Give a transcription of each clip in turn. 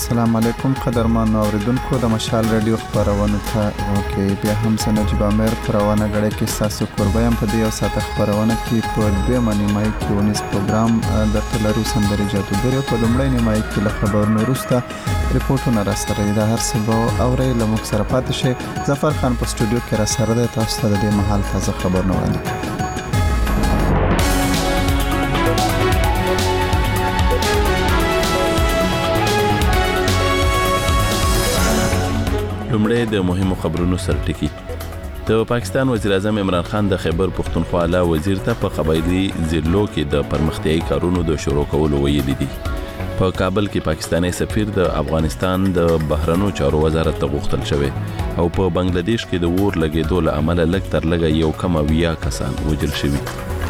السلام علیکم قدرمن اوریدونکو د مشال رادیو خبرونه ته کې بیا هم سنجیب امیر خبرونه غړي کې تاسو قربایم په دې او ساته خبرونه کې په دې معنی مای کې ونیس پروګرام د تلرو سندري جادوګر په لومړی نیمه کې له خبرونو وروسته ریپورتونه راستري د هر څه او رې لمک سره پاتې شي. ظفر خان په سټوډیو کې را سره د تاسو ته د محل تازه خبرونه وړاندې. لومړی د مهمو خبرونو سرټکی. د پاکستان وزیر اعظم عمران خان د خیبر پختونخوا اعلی وزیر ته په قبایلی ضلعو کې د پرمختیايي کارونو د شروع کولو ویلي دي. په کابل کې پاکستاني سفیر د افغانستان د بهرنیو چارو وزارت ته غوښتل شوی او په بنگلاديش کې د اور لګیدو له امله لږ تر لږه یو کم 20 کسان وژل شوي.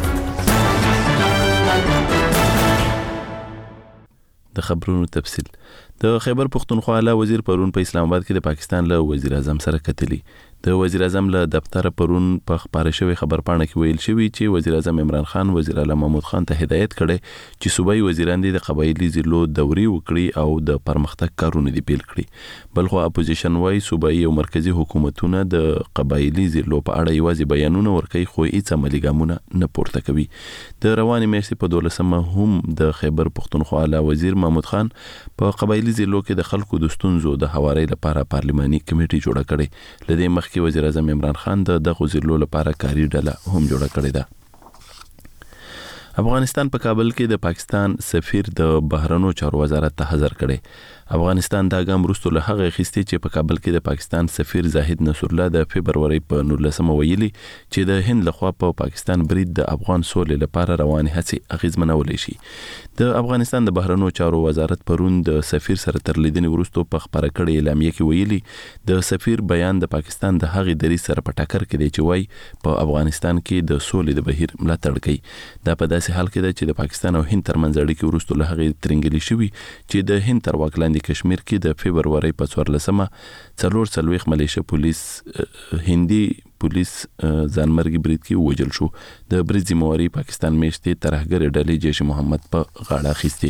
د خبرونو تفصیل. د خیبر پختونخوا اعلی وزیر پرون په اسلام آباد کې د پاکستان له وزیر اعظم سره کتلی. د وزیر اعظم له دفتر پرون په خبره شوی خبرپاڼه کې ویل شوی چې وزیر اعظم عمران خان وزیر اعلی محمود خان ته هدایت کړي چې صوبایي وزیران د قبایلی ضلعو دوري وکړي او د پرمختګ کارونه دی پیل کړي. بلخو اپوزیشن وايي صوبایي او مرکزی حکومتونه د قبایلی ضلعو په اړه یوازې بیانونه ورکوي خو هیڅ عملي ګامونه نه پورته کوي. د رواني میاشتې په 12مه هم د خیبر پختونخوا اعلی وزیر محمود خان په قبایلی ضلعو کې د خلکو د ستونزو د هواري لپاره پارلماني کمیټه جوړه کړې. لدې مخکې وزیر اعظم عمران خان د دغه ضلعو لپاره کاري ډله هم جوړه کړې ده. افغانستان په کابل کې د پاکستان سفیر د بهرنیو چارو وزارت ته حاضر کړي. افغانستان دا ګام وروسته له هغه اخیستي چې په کابل کې د پاکستان سفیر زاهد نصر الله د فبرवरी په 19مه ویلي چې د هند لخوا په پاکستان برید د افغان سولې لپاره رواني هڅې اغیزمنولې شي. د افغانستان د بهرنیو چارو وزارت پرون د سفیر سره تر لیدنې وروسته په خبره کړې اعلامیه کې ویلي د سفیر بیان د پاکستان د هغې دریځ سره په ټکر کې دی چې وایي په افغانستان کې د سولې د بهیر ملاتړ کوي. دا په داسې حال کې ده چې د پاکستان او هند ترمنځ اړیکې وروسته له هغې ترنګلې شوي چې د هند تر واک لاندې کشمیر کې د فبرवरी په 14مه 44 ملیشه پولیس هندي پولیس ځانمرګي برید کې وژل شو. د برید ذمہواری پاکستان میشته ترهګر ډلې جیش محمد په غاړه اخیسته.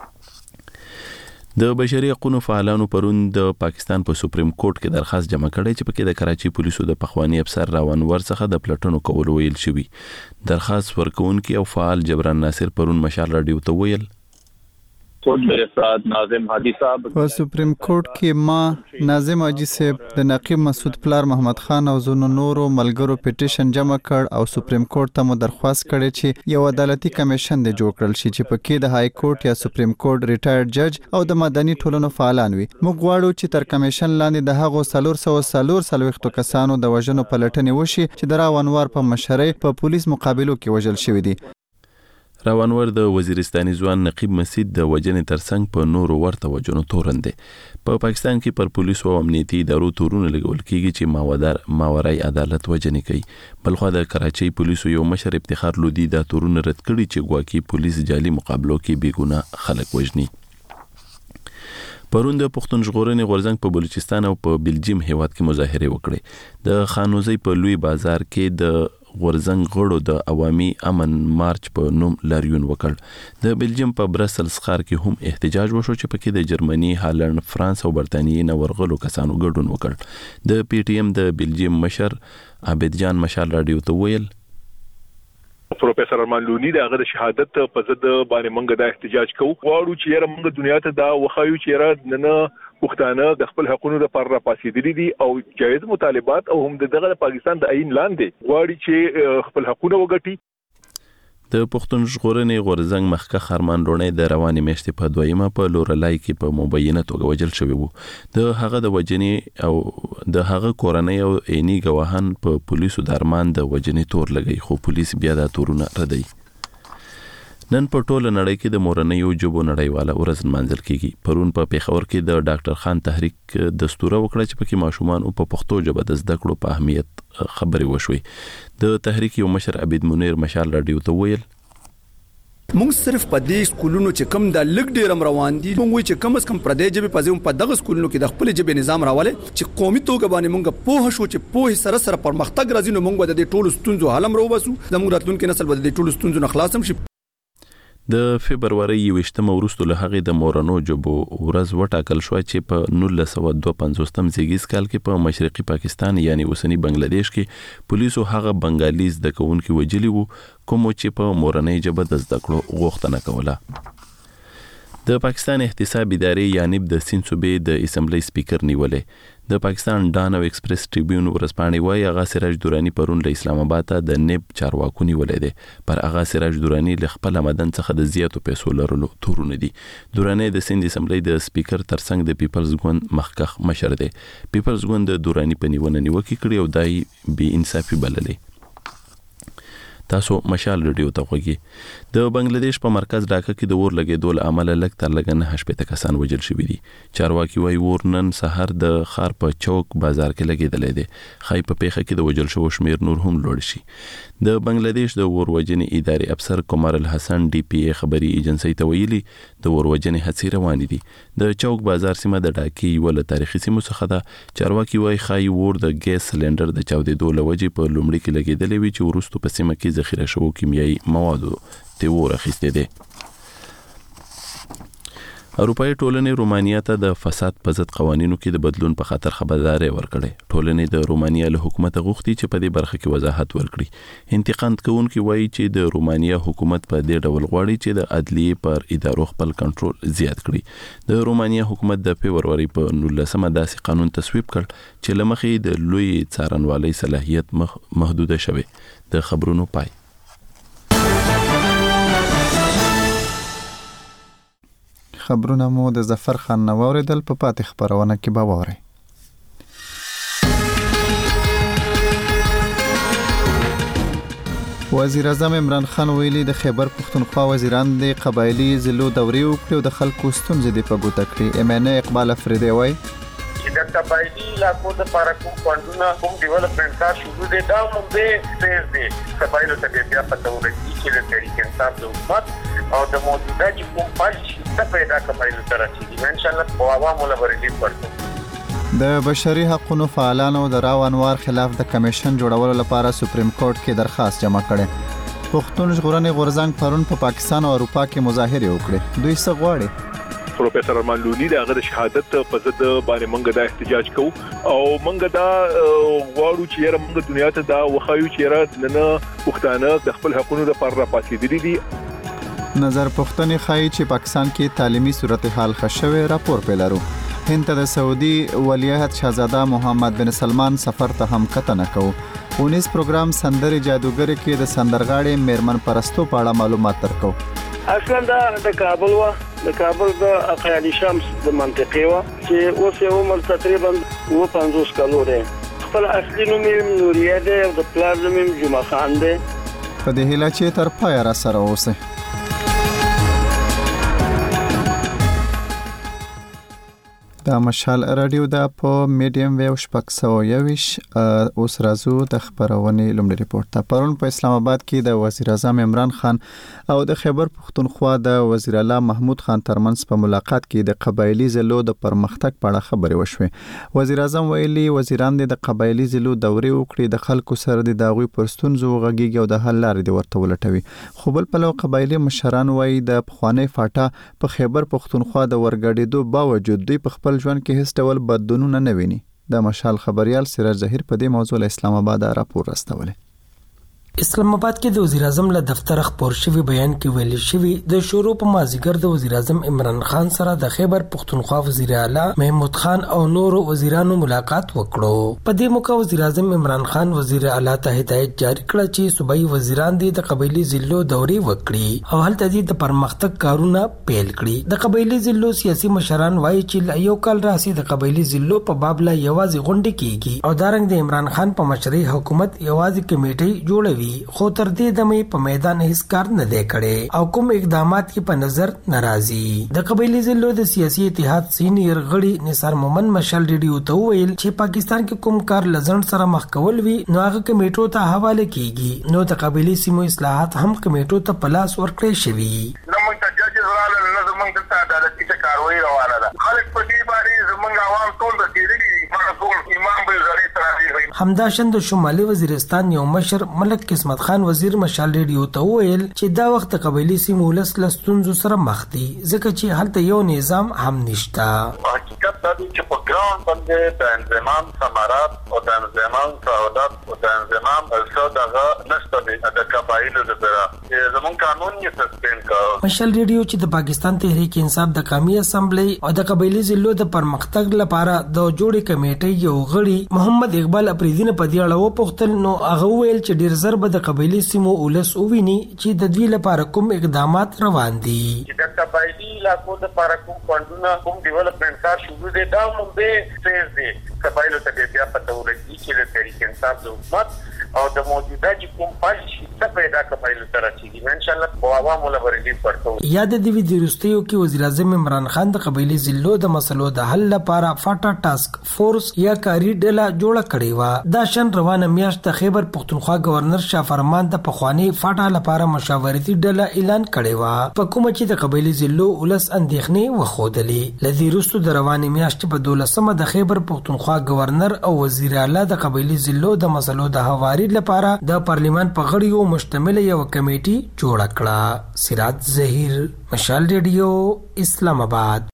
د بشري حقوقو فعالانو پرون د پاکستان په سپریم کورټ کې درخواست جمع کړی چې پکې د کراچي پولیسو د پخوانی افسر راونور څخه د پلټنو کولو ویل شوی. درخواست ورکونکي او فعال جبران ناصر پرون مشال رادیو ته ویل میرے ساتھ ناظم حاجی صاحب په سپریم کورټ کې ما ناظم حاجی صاحب د نقیب مسعود پلار محمد خان او زونو نورو ملګرو پټیشن جمع کړ او سپریم کورټ ته مو درخواست کړی چې یو عدالتي کمیشن د جوړ کړل شي چې پکې د های کورټ یا سپریم کورټ ریټایرډ جج او د مدني ټولنو فعالان وي. موږ غواړو چې تر کمیشن لاندې د هغو 340 کسانو د وژنو پلټنې وشي چې د راونور په مشرۍ په پولیس مقابلو کې وژل شوی دي. راونور د وزیرستاني ځوان نقیب مسعود د وجنې ترڅنګ په نورو ورته وجنو تورن دي. په پاکستان کې پر پولیسو او امنیتي ادارو تورونه لګول کیږي چې ماورای عدالت وجنې کوي. بلخو د کراچي پولیسو یو مشر افتخار لودي دا تورونه رد کړي چې ګواکي پولیس جالي مقابلو کې بیګونه خلک وژني. پرون د پښتون ژغورنې غورځنګ په بلوچستان او په بلجیم هیواد کې مظاهره وکړي. د خانوزي په لوی بازار کې د غورځنګ غړو د عوامي امن مارچ په نوم لاریون وکړ. د بلجیم په برسلز ښار کې هم احتجاج وشو چې پکې د جرمني، هالند، فرانس او برتانیې نه ورغلو کسانو ګډون وکړ. د پی ټی ایم د بلجیم مشر عابد جان مشال رادیو ته ویل پروفیسور ارمان لونی دغه د شهادت په ضد باندې موږ د احتجاج کوو. غواړو چې یاره موږ دنیا ته دا وخایو چې یاره نه پښتانه د خپل حقوقو لپاره راپاسېدلي دي او جایز مطالبات او هم دغه پاکستان د عین لاندې غواړي چې خپل حقوقونه وګټي. د پښتون ژغورنې غورځنګ مخکښ ارمان لونی د رواني میاشتې په 2مه په لورلای کې په مبینه توګه وژل شوی وو. د هغه د وجنې او د هغه کورنۍ او عیني ګواهان په پولیسو د ارمان د وجنې تور لګي خو پولیس بیا دا تورونه ردی. نن په ټوله نړۍ کې د مورنیو ژبو نړیواله ورځ نمانځل کیږي. پرون په پیښور کې د ډاکټر خان تحریک دستوره وکړه چې پکې ماشومان په پښتو ژبه د زده کړو په اهمیت خبرې وشوي. د تحریک یو مشر عبید منیر مشال رادیو ته ویل مونږ صرف په دې سکولونو چې کم د لګ ډیرم روان دي مونږ چې کم از کم پر دې ژبه په ځم په دغه سکولونو کې د خپل ژبې نظام راواله چې قومي توګه باندې مونږ په هوښ چې په سره سره پرمختګ راځي نو مونږ د ټولو ستونزو حل امر وباسو. زموږ راتلونکي نسل به د ټولو ستونزو نه خلاص هم شي. د فبرवरी 28 وروسته له هغه د مورانو جبو ورځ وټاکل شو چې په 1952 زیږیز کال کې په مشرقي پاکستان یعنی اوسنی بنگلاديش کې پولیسو هغه بنگالیز د کوونکو وجلی وو کوم چې په موراني جبه د زده کړو غوښتنه کوله. د پاکستان احتساب ادارې یانب د سین صوبې د اسمبلی سپیکر نیولې. د پاکستان ډان او ایکسپریس ټریبیون ورځپاڼې وايي هغه سراج دورانی پرون له اسلام آباد ته د نیب چارواکو نیولې دي. پر هغه سراج دورانی له خپل مدن څخه د زیاتو پیسو لرلو تورونه دي. دورانی د سند اسمبلی د سپیکر ترڅنګ د پیپلز ګوند مخکخ مشر دی. پیپلز ګوند د دورانی په نیونه نیوکه کړې او دای بي انصافي بللې. تاسو مشال رادیو ته وګورئ. د بنگلاديش په مرکز ډاکا کې د اور لګېدو له امله لږ تر لږه 9 کسان وژل شوي دي. چارواکي وايي اور نن سحر د خار په چوک بازار کې لګېدلې دي. خای په پیخه کې د وژل شوو شمیر نور هم لوړ شي. د بنگلاديش د اور وژنې ادارې افسر کومار الحسن ډي پی ای خبري ایجنسی ته ویلي د اور وژنې هڅې روانې دي. د چوک بازار سیمه د ډاکي ول تاریخي سیمه څخه ده. چارواکي وايي خای اور د ګیس سلندر د چاودېدو لوجې په لومړي کې لګېدلې وي چې ورستو په سیمه کې ذخیره شوو کیمیاوي موادو ته ورخصته دي. اروپאי ټولنې رومانیا ته د فساد په ضد قوانینو کې د بدلون په خاطر خبرداري ورکړې. ټولنې د رومانیا له حکومت غوښتي چې په دې برخه کې وضاحت ورکړي. انتقاد کوونکي وایي چې د رومانیا حکومت په دې ډول غواړي چې د عدلیې پر ادارو خپل کنټرول زیات کړي. د رومانیا حکومت د فبرवरी په 19 داسې قانون تصویب کړ چې لمخې د لوی څارنوالۍ صلاحیت محدوده شوه. د خبرونو پای. خبرونه مو د ظفر خان نو اوریدل په پاتې خبرونه کې به واره. وزیر اعظم عمران خان ویلي د خیبر پختونخوا وزیران د قبایلی ضلعو دوري وکړي او د خلکو ستونزې د په ګوته کړي. ام ان ای اقبال افریدی وایي چې د قبایلی علاقو د لپاره کوم فندونه کوم ډیولپمنٹ کار شروع دي دا هم به سپیس دي. قبایلو ته بیا پته ورغی چې د تحریک انصاف د حکومت او د موجوده چې کوم پالیسي ته پیدا قبایلو سره چې ان شاء الله په عوامو لپاره ورته. د بشري حقوقو فعالانو د راو انوار خلاف د کمیشن جوړولو لپاره سپریم کورټ کې درخواست جمع کړي. پښتون ژغورنې غورځنګ پرون په پاکستان او اروپا کې مظاهره وکړه. دوی څه غواړي؟ پروفیسور ارمان لونی د هغه شهادت په ضد باندې موږ د احتجاج کوو او موږ دا غواړو چې یره موږ دنیا ته دا وخایو چې یره نه پښتانه د خپل حقوقو لپاره راپاسېدلي دي. نظر پښتنې خای چې پاکستان کې تعلیمي صورتحال خښوي. راپور پیلارو. هند ته د سعودي ولیعهد شاهزاده محمد بن سلمان سفر ته هم کتنه کوي. 19 پروګرام سندري جادوګر کې د سندرغاړي میرمن پرستو په اړه معلومات درکو. اصلا دا د کابل د اقیاني شمس د منطقې و چې اوس یو عمر تقریبا 50 کالو دی. خپل اصلي نوم یې نوریه دی او د پلار نوم یې جمعه خان دی. په دې هیله چې تر پای را سره اوسه. دا مشال رادیو دا په میډیم ویو شپږ 121 اوس راځو د خبرونې لومړی ریپورت ته. پرون په اسلام آباد کې د وزیر اعظم عمران خان او د خیبر پختونخوا د وزیر اعلی محمود خان ترمنځ په ملاقات کې د قبایلی ضلعو د پرمختګ په اړه خبرې وشوې. وزیر اعظم ویلي وزیران د قبایلی ضلعو دوري وکړي، د خلکو سره د داغوي پرستونزو غږیږي او د حل لارې د ورته ولټوي. خو بل په لو قبایلی مشران وایي د پخوانی فاټا په خیبر پختونخوا د ورګړېدو باوجود دوی په خپل ژوند کې هیڅ ډول بدلونونه نه ویني. د مشال خبريال سراج ظهیر په دې موضوع له اسلام آباد راپور راستوله. اسلام آباد کې د وزیر اعظم له دفتر خبر شوی بیان کې ویل شوی د شروع په مازیګر د وزیر اعظم عمران خان سره د خیبر پختونخوا وزیر اعلی محمود خان او نور وزیرانو ملاقات وکړو. په دې موقع وزیر اعظم عمران خان وزیر اعلی ته هدایت جاری کړ چې صوبایي وزیران د قبایلی ضلعو دوري وکړي او هلته د پرمختګ کارونه پیل کړي. د قبایلی ضلعو سیاسي مشران وایي چې یو کال راسي د قبایلی ضلعو په باب لا یوازې غونډه کیږي او دارنګ د عمران خان په مشرۍ حکومت یوازې کمیټي جوړوي خو تر دې دمه په میدان هیڅ کار نه دی کړی او کوم اقدامات کې په نظر ناراضي. د قبایلی ضلعو د سیاسي اتحاد سینیئر غړي نثار مومن مشال ریډیو ته ویل چې پاکستان کې کوم کار لزن سره مخ کول وی نو هغه کمیټو ته حواله کیږي. نو د قبایلی سیمو اصلاحات هم کمیټو ته پلاس ورکړي شوی. زموږ ته جج زراله نه زموږ ته عدالتي کاروي روانه ده. خلک په دې باندې زموږ عوام ټول د تیری ټول ایمان به زړه ترازی همداشان د شمالي وزیرستان یو مشر ملک قسمت خان وزیر مشال ریډیو ته وویل چې دا وخت قبایلی سیمو ولس له ستونزو سره مخ دي ځکه چې هلته یو نظام هم نشته. حقیقت دا دی چې په ګراوند باندې د انضمام ثمرات او د انضمام سعادت او د انضمام څه دغه نشته دی د قبایلو لپاره زمون قانون یې سسپند کړ. مشال ریډیو چې د پاکستان تحریک انصاف د قومي اسمبلی او د قبایلی ضلعو د پرمختګ لپاره د جوړې کمیټې یو غړي محمد اقبال اپریدی په دې اړه وپوښتل نو هغه ویل چې ډیر زر به د قبایلی سیمو ولس وویني چې د دوی لپاره کوم اقدامات روان دي. د قبایلی علاقو لپاره کوم فندونه کوم ډیولپمنٹ کار شروع دي دا هم به فیز دي قبایلو ته بیا پته ولګي چې د تحریک انصاف د حکومت او د موجوده چې کوم پالیسي څه پیدا قبایلو سره چې ان شاء الله په عوامو لپاره ورکو. یاد دی وی وروستیو کې وزیر اعظم عمران خان د قبایلی ضلعو د مسلو د حل لپاره فاټا ټاسک فورس یا کاری ډله جوړه کړې و. دا شن روانه میاشت د خیبر پختونخوا گورنر شاه فرمان د پخوانی فاټا لپاره مشاورتي ډله اعلان کړې و په کومه چې د قبایلی ضلعو ولس اندېښنې وښودلې. لدی وروسته د روانه میاشت په 12مه د خیبر پختونخوا گورنر او وزیر اعلی د قبایلی ضلعو د مسلو د هواري لپاره د پارلیمان په غړیو مشتمل یو کمیټي جوړه کړه. سراج ظهیر، مشال ریډیو، اسلام آباد.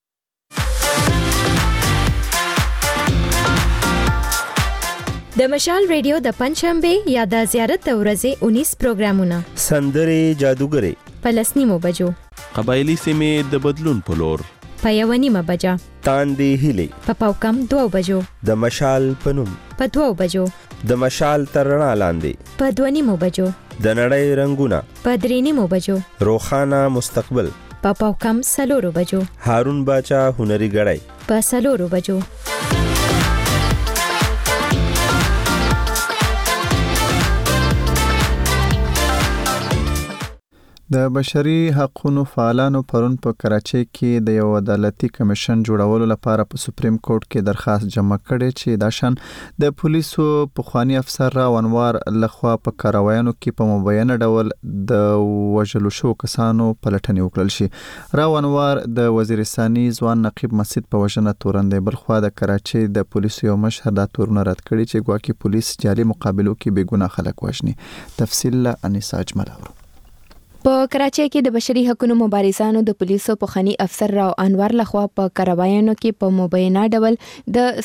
د مشال ریډیو د پنځشنبه یا د زیارت د ورځې 19 پروګرامونه سندرې جادوګرې په 10 بجو، قبایلی سیمې د بدلون په لور په 1 بجه، تاندې هلي په پاوکم 2 بجو، د مشال پنوم په 2 بجو، د مشال ترنا لاندې په 2 بجو، د نړۍ رنگونه په 3 بجو، روخانه مستقبل په پاوکم 4 بجو، هارون باچا هنري غړای په 4 بجو. د بشري حقوقو فعالانو پرون په کراچۍ کې د یو عدالتي کمیشن جوړولو لپاره په سپریم کورټ کې درخواست جمع کړي چې دا شان د پولیسو پخوانی افسر راو انوار لخوا په کاروایانو کې په مبینه ډول د وژلو شو کسانو پلټنې وکړل شي. راو انوار د وزیرستاني ځوان نقیب مسعود په وژنه تورندې بلخوا د کراچۍ د پولیسو یو مشهور د تورونه رد کړي چې ګواکې پولیس جاري مقابلو کې بې ګناه خلک وژني. تفصیل له انیسا اجمل. په کراچۍ کې د بشري حقوقو مبارزانو د پولیسو پخوانی افسر راو انوار لخوا په کاروایانو کې په مبینه ډول د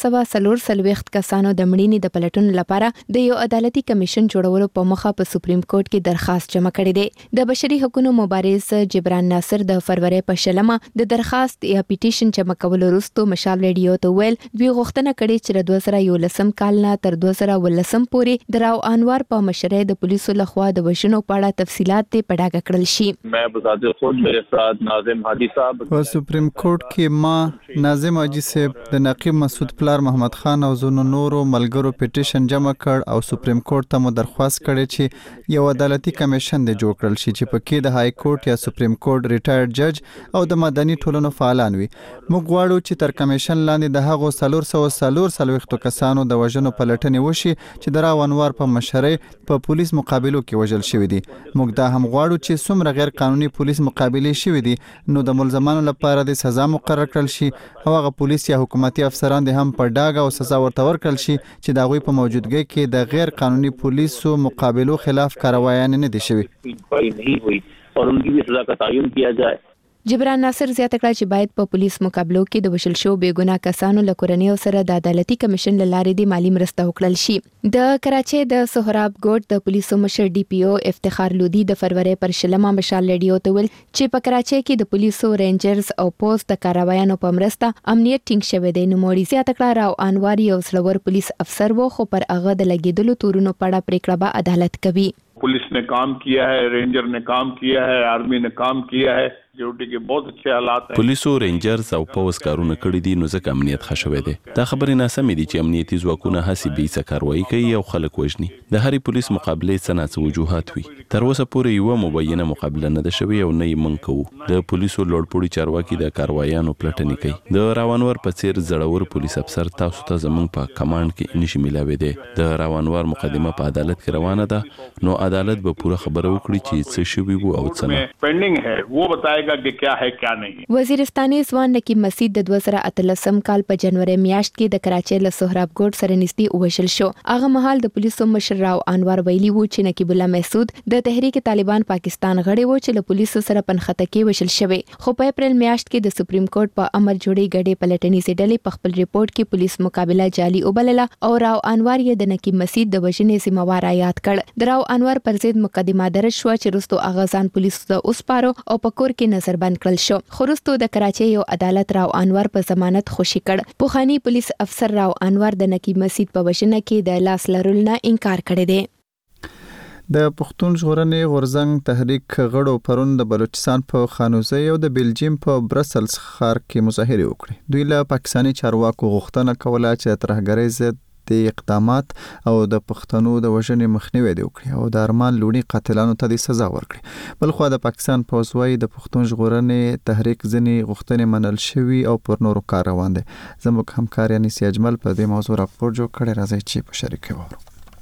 440 کسانو د مړینې د پلټون لپاره د یو عدالتي کمیشن جوړولو په مخه په سپریم کورټ کې درخواست جمع کړی دی. د بشري حقوقو مبارز جبران ناصر د فروری په 20 د درخواست یا پیټیشن جمع کولو وروسته مشال ریډیو ته ویل دوی غوښتنه کړې چې د 2011 کال نه تر 2019 پورې د راو انوار په مشرۍ د پولیسو لخوا د وژنو په اړه تفصيلات پډاګه کړل شي. मैं बजाज खुद मेरे साथ नाजिम हाजी साहब په سپریم کورټ کې ما ناظم حاجی صاحب د نقیب مسعود پلار محمد خان او زونو نورو ملګرو پیټیشن جمع کړ او سپریم کورټ ته مو درخواست کړي چې یو عدالتي کمیشن د جوړ کړل شي چې پکې د های کورټ یا سپریم کورټ ریټایرډ جج او د مدني ټولنو فعالان وي. موږ غواړو چې تر کمیشن لاندې د هغو 440 کسانو د وژنو پلټنې وشي چې د راو انوار په مشرۍ په پولیس مقابلو کې وژل شوی دي. موږ دا هم غواړو چې څومره غیر قانوني پولیس مقابلې شوی دي نو د ملزمانو لپاره د سزا مقرر کړل شي او هغه پولیس یا حکومتي افسران د هم په ډاګه او سزا ورته ورکړل شي چې د هغوی په موجودګۍ کې د غیر قانوني پولیسو مقابلو خلاف کاروایان نه دي شوي और उनकी भी सजा का तयन किया जाए. جبران ناصر زیاته کړه چې باید په پولیس مقابلو کې د وشل شو بې ګناه کسانو له کورنۍ سره د عدالتي کمیشن لارې د مالی مرسته وکړل شي. د کراچۍ د سهراب ګوټ د پولیسو مشر ډي پی او افتخار لودي د فروری پر 20 مشال ریډیو ته ویل چې په کراچۍ کې د پولیسو رینجرز او پوسټ د کاروایانو په مرسته امنیت ټینګ شوی دی. نو موري زیاته کړه راو انوار یو سلور پولیس افسر وو خو پر هغه د لګیدلو تورونو په اړه پریکړه به عدالت کوي. पुलिस ने काम किया है, रेंजर ने काम किया है, आर्मी ने काम किया है, ड्यूटी के बहुत अच्छे हालात हैं. پولیسو رینجرز او پولیس کارونه کړی دي نو ځکه امنیت ښه شوی دی. دا خبرې ناسمې دي چې امنیتي ځواکونه هڅې به څه کاروایی کوي او خلک وژني. د هرې پولیس مقابلې څه ناڅه وجوهات وي. تر اوسه پورې یو مبینه مقابله نه ده شوې او نه یې موږ کوو. د پولیسو لوړپوړي چارواکي د کاروایانو پلټنې کوي. د راونور په څیر زړور پولیس افسر تاسو ته زموږ په کمانډ کې نشي ملاوي دی. د راونور مقدمه په عدالت کې روانه ده نو عدالت به پوره خبره وکړي چې څه شوی وو او څه نه. पेंडिंग है वो बताएगा जाएगा कि क्या है क्या नहीं। وزیرستاني ځوان نقیب مسعود د 2013 کال په جنوري میاشت کې د کراچۍ له سهراب ګوټ سره نږدې وشل شو. هغه مهال د پولیسو مشر راو انور ویلي وو چې نقیب الله مسعود د تحریک طالبان پاکستان غړی وو چې له پولیسو سره پنخته کې وشل شوی. خو په اپریل میاشت کې د سپریم کورټ په امر جوړې ګډې پلټنې ډلې په خپل ریپورت کې پولیس مقابله جعلي وبلله او راو انور یې د نقیب مسعود د وژنې ذمہوار یاد کړ. د راو انور پر ضد مقدمه درج شو چې وروسته اغازان پولیسو ته اوسپارو او په کور کې نظربند کړل شو. خو وروسته د کراچۍ یو عدالت راو انور په ضمانت خوشي کړ. پوخانی پولیس افسر راو انور د نقیب مسعود په وژنه کې د لاس لرلو نه انکار کړی دی. د پښتون ژغورنې غورځنګ تحریک غړو پرون د بلوچستان په خانوزۍ او د بلجیم په برسلز ښار کې مظاهره وکړه. دوی له پاکستاني چارواکو غوښتنه کوله چې ترهګرۍ ضد د اقدامات او د پښتنو د وژنې مخنیوي وکړي او د ارمان لوڼي قاتلانو ته د سزا ورکړي. بلخو د پاکستان پوځ وايي د پښتون ژغورنې تحریک ځنې غوښتنې منل شوي او پر نورو کار روان دي. زموږ همکار انیس اجمل په دې موضوع راپور جوړ کړی، راځي چې په شریک وو.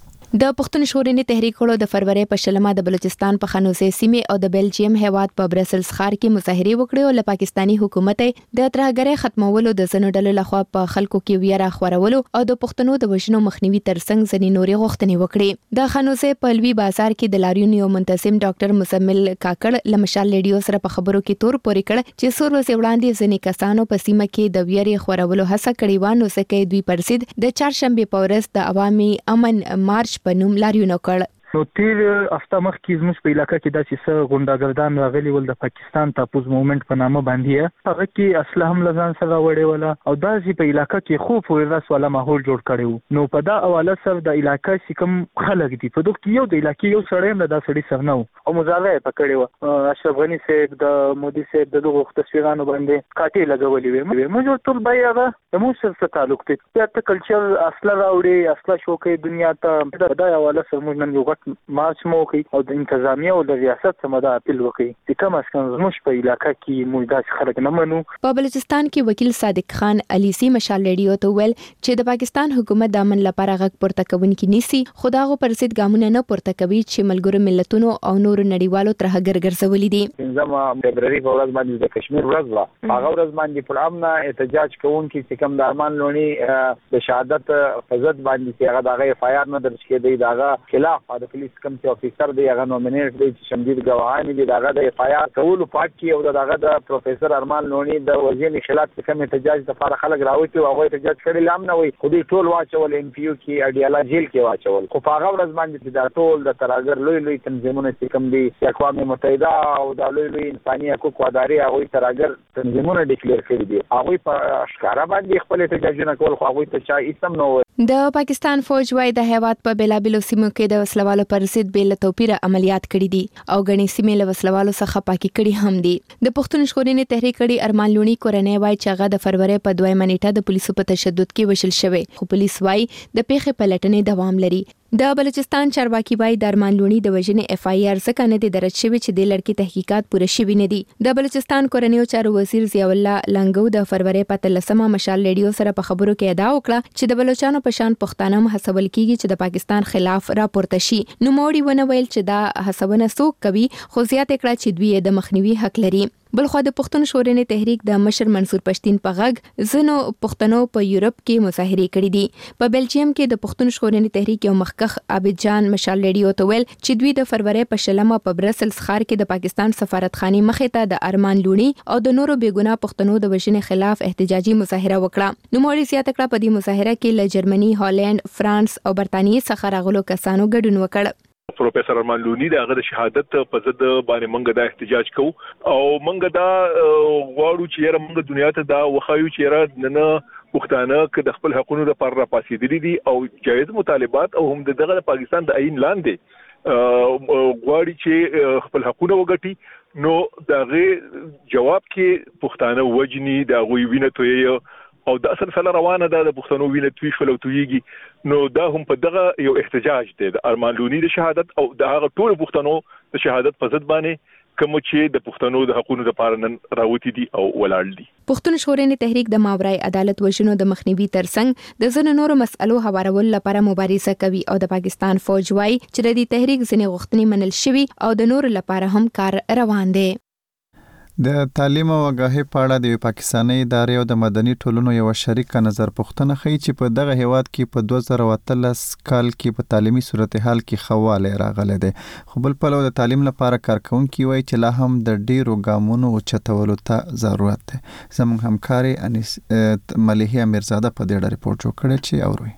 د پښتون ژغورنې تحریک غړو د فروری په شلمه د بلوچستان په خانوزۍ سیمې او د بلجیم هیواد په برسلز ښار کې مظاهره وکړې او له پاکستاني حکومت د ترهګرۍ ختمولو د ځینو ډلو لخوا په خلکو کې ویره خورولو او د پښتنو د وژنو مخنیوي ترڅنګ ځینې نورې غوښتنې وکړې. د خانوزۍ په لوی بازار کې د لاریون یو منتظم ډاکټر مزمل کاکړ له مشال ریډیو سره په خبرو کې تور پورې کړ چې څو ورځې وړاندې ځینې کسانو په سیمه کې د ویرې خورولو هڅه کړې و، نو ځکه دوی پر ضد د چهارشنبه په ورځ د عوامي امن مارچ په نوم لاریون وکړ. نو تیر هفته مخکې زموږ په علاقې کې داسې څه غونډاګردان راغلي ول د پاکستان تاپوز موومنت په نامه باندې، هغه کې اسلحه هم لزان سره وړې ولا او داسې په علاقې کې خوف او ویرس والا ماحول جوړ کړو. نو په دا حواله سره د علاقې سکم خلک دي په دوه کې یو د علاقې یو سړی هم د سړي سره نو او مزاله پکړې و. اشرف غنی صاحب د مودي صاحب د دغه تصویرانو باندې کاټي لګولې وي. موږ ټول بای هغه د موږ سره تعلق دی په کلچر اسلحه راوړي، اسلحه شوکې دنیا ته د حواله سره موږ نن یو مارچ مو کوي او د انتظامیه او د ریاست سره د اپیل وکړي چې کوم اسکان زموږ په علاقې کې موږ داسې خلک نه منو. په بلوچستان کې وکیل صادق خان علیسی مشال ریډیو ته ویل چې د پاکستان حکومت د امن لپاره غږ پورته کوونکی نیسي، خو داغه پر ضد ګامونه نه پورته کوي چې ملګرو ملتونو او نورو نړیوالو ترهګر ګرځولي دي. زما فبرवरी په ورځ باندې د کشمیر ورځ وا هغه ورځ باندې پر امن احتجاج کوونکي چې کوم د ارمان لونی د شهادت فزت باندې چې هغه دغه اف آی آر نه درج کېدی دغه خلاف د پولیس کم چې افیسر دی هغه نومینیټ دی چې شمدید ګواهان دي دغه د اف آی آر کول پاک کی او دغه د پروفیسور ارمان لونی د وزیر خلاف کوم احتجاج د فار خلک راوځي او هغه احتجاج کړي لام نه وي خو دې ټول واچول ام پی یو کې اډیالا جیل کې واچول. خو په هغه ورځ باندې د ټول د ترهګر لوی تنظیمونه چې کوم دي اقوام متحده او د لوی انساني حقوق ادارې هغه ترهګر تنظیمونه ډیکلیئر کړي دي، هغه په اشکارا باندې خپل احتجاجونه کول خو هغه ته چا اسم نه و. د پاکستان فوج وايي د هیواد په بیلابیلو سیمو کې د وسلوالو پر ضد بیل توپیر عملیات کړي دي او غني سیمې له وسلوالو څخه پاکي کړي هم دي. د پښتون ژغورنې تحریک کړي ارمان لونی کورنۍ وايي چې هغه د فروری په 2 نیټه د پولیسو په تشدد کې وشل شوی، خو پولیس وايي د پیښې پلټنې دوام لري. د بلوچستان چارواکي وايي د ارمان لونی د وژنې اف آی آر څخه نه دي درج شوی چې د لړکی تحقیقات پوره شوي نه دي. د بلوچستان کورنۍ چارو وزیر ضیاء الله لنګو د فروری په 13 مشال ریډیو سره په خبرو کې ادعا وکړه چې د بلوچستان په شان پښتانه هم هڅول کیږي چې د پاکستان خلاف راپورته شي. نو موړي ونه ویل چې دا هڅونه څوک کوي، خو زیاته کړه چې دوی د مخنیوي حق لري. بلخو د پښتون ژغورنې تحریک د مشر منصور پښتين په غږ زنو پښتنو په یورپ کې مظاهره کړې دي. په بلجیم کې د پښتون ژغورنې تحریک یو مخکخ عابد جان مشال ریډیو ته ویل چې دوی د فروری په شلمه په برسلز ښار کې د پاکستان سفارتخانه مخې ته د ارمان لونی او د نورو بیګناه پښتنو د وژنې خلاف احتجاجي مظاهره وکړه. نو موري زیاته کړه په دې مظاهره کې له جرمني، هالند، فرانس او برتانیې څخه راغلو کسانو ګډون وکړ. پروفیسور ارمان لونی د هغه د شهادت په ضد باندې منګه د احتجاج کو او منګه دا غواړو چې یره منګه دنیا ته دا وخایو چې یره نه پښتانه ک د خپل حقوقو لپاره راپاسېدلي دي او جایز مطالبات او هم دغه پاکستان د عین لاندې غواړي چې خپل حقوقو وګټي. نو دغه جواب کې پښتانه وجني د غوي وینه توي او د اصل سره روانه ده د پښتنو وینه توي شول او تويږي. نو دا هم په دغه یو احتجاج دی د ارمان لونی د شهادت او د هغه ټول پښتنو د شهادت په ضد باندې کوم چې د پښتنو د حقوقو لپاره نن راوتی دي او ولاړ دي. پښتون ژغورنې تحریک د ماورای عدالت وژنو د مخنیوي ترڅنګ د ځینو نورو مسألو هوارولو لپاره مبارزه کوي او د پاکستان فوج وايي چې د دې تحریک ځینې غوښتنې منل شوي او د نورو لپاره هم کار روان دی. د تعلیم او آگاهی په اړه د پاکستاني ادارې او د مدني ټولنو یو شریکه نظر پوښتنه ښیي چې په دغه هیواد کې په 2013 کال کې په تعلیمي صورتحال کې خواله راغله ده. خو بل پلو د تعلیم لپاره کارکونکي وایي چې لا هم د ډیرو ګامونو اوچتولو ته ضرورت ده. زموږ همکاري انیس ملیحه میرزاده په دې اړه ریپورت جوړ کړی چې اوري.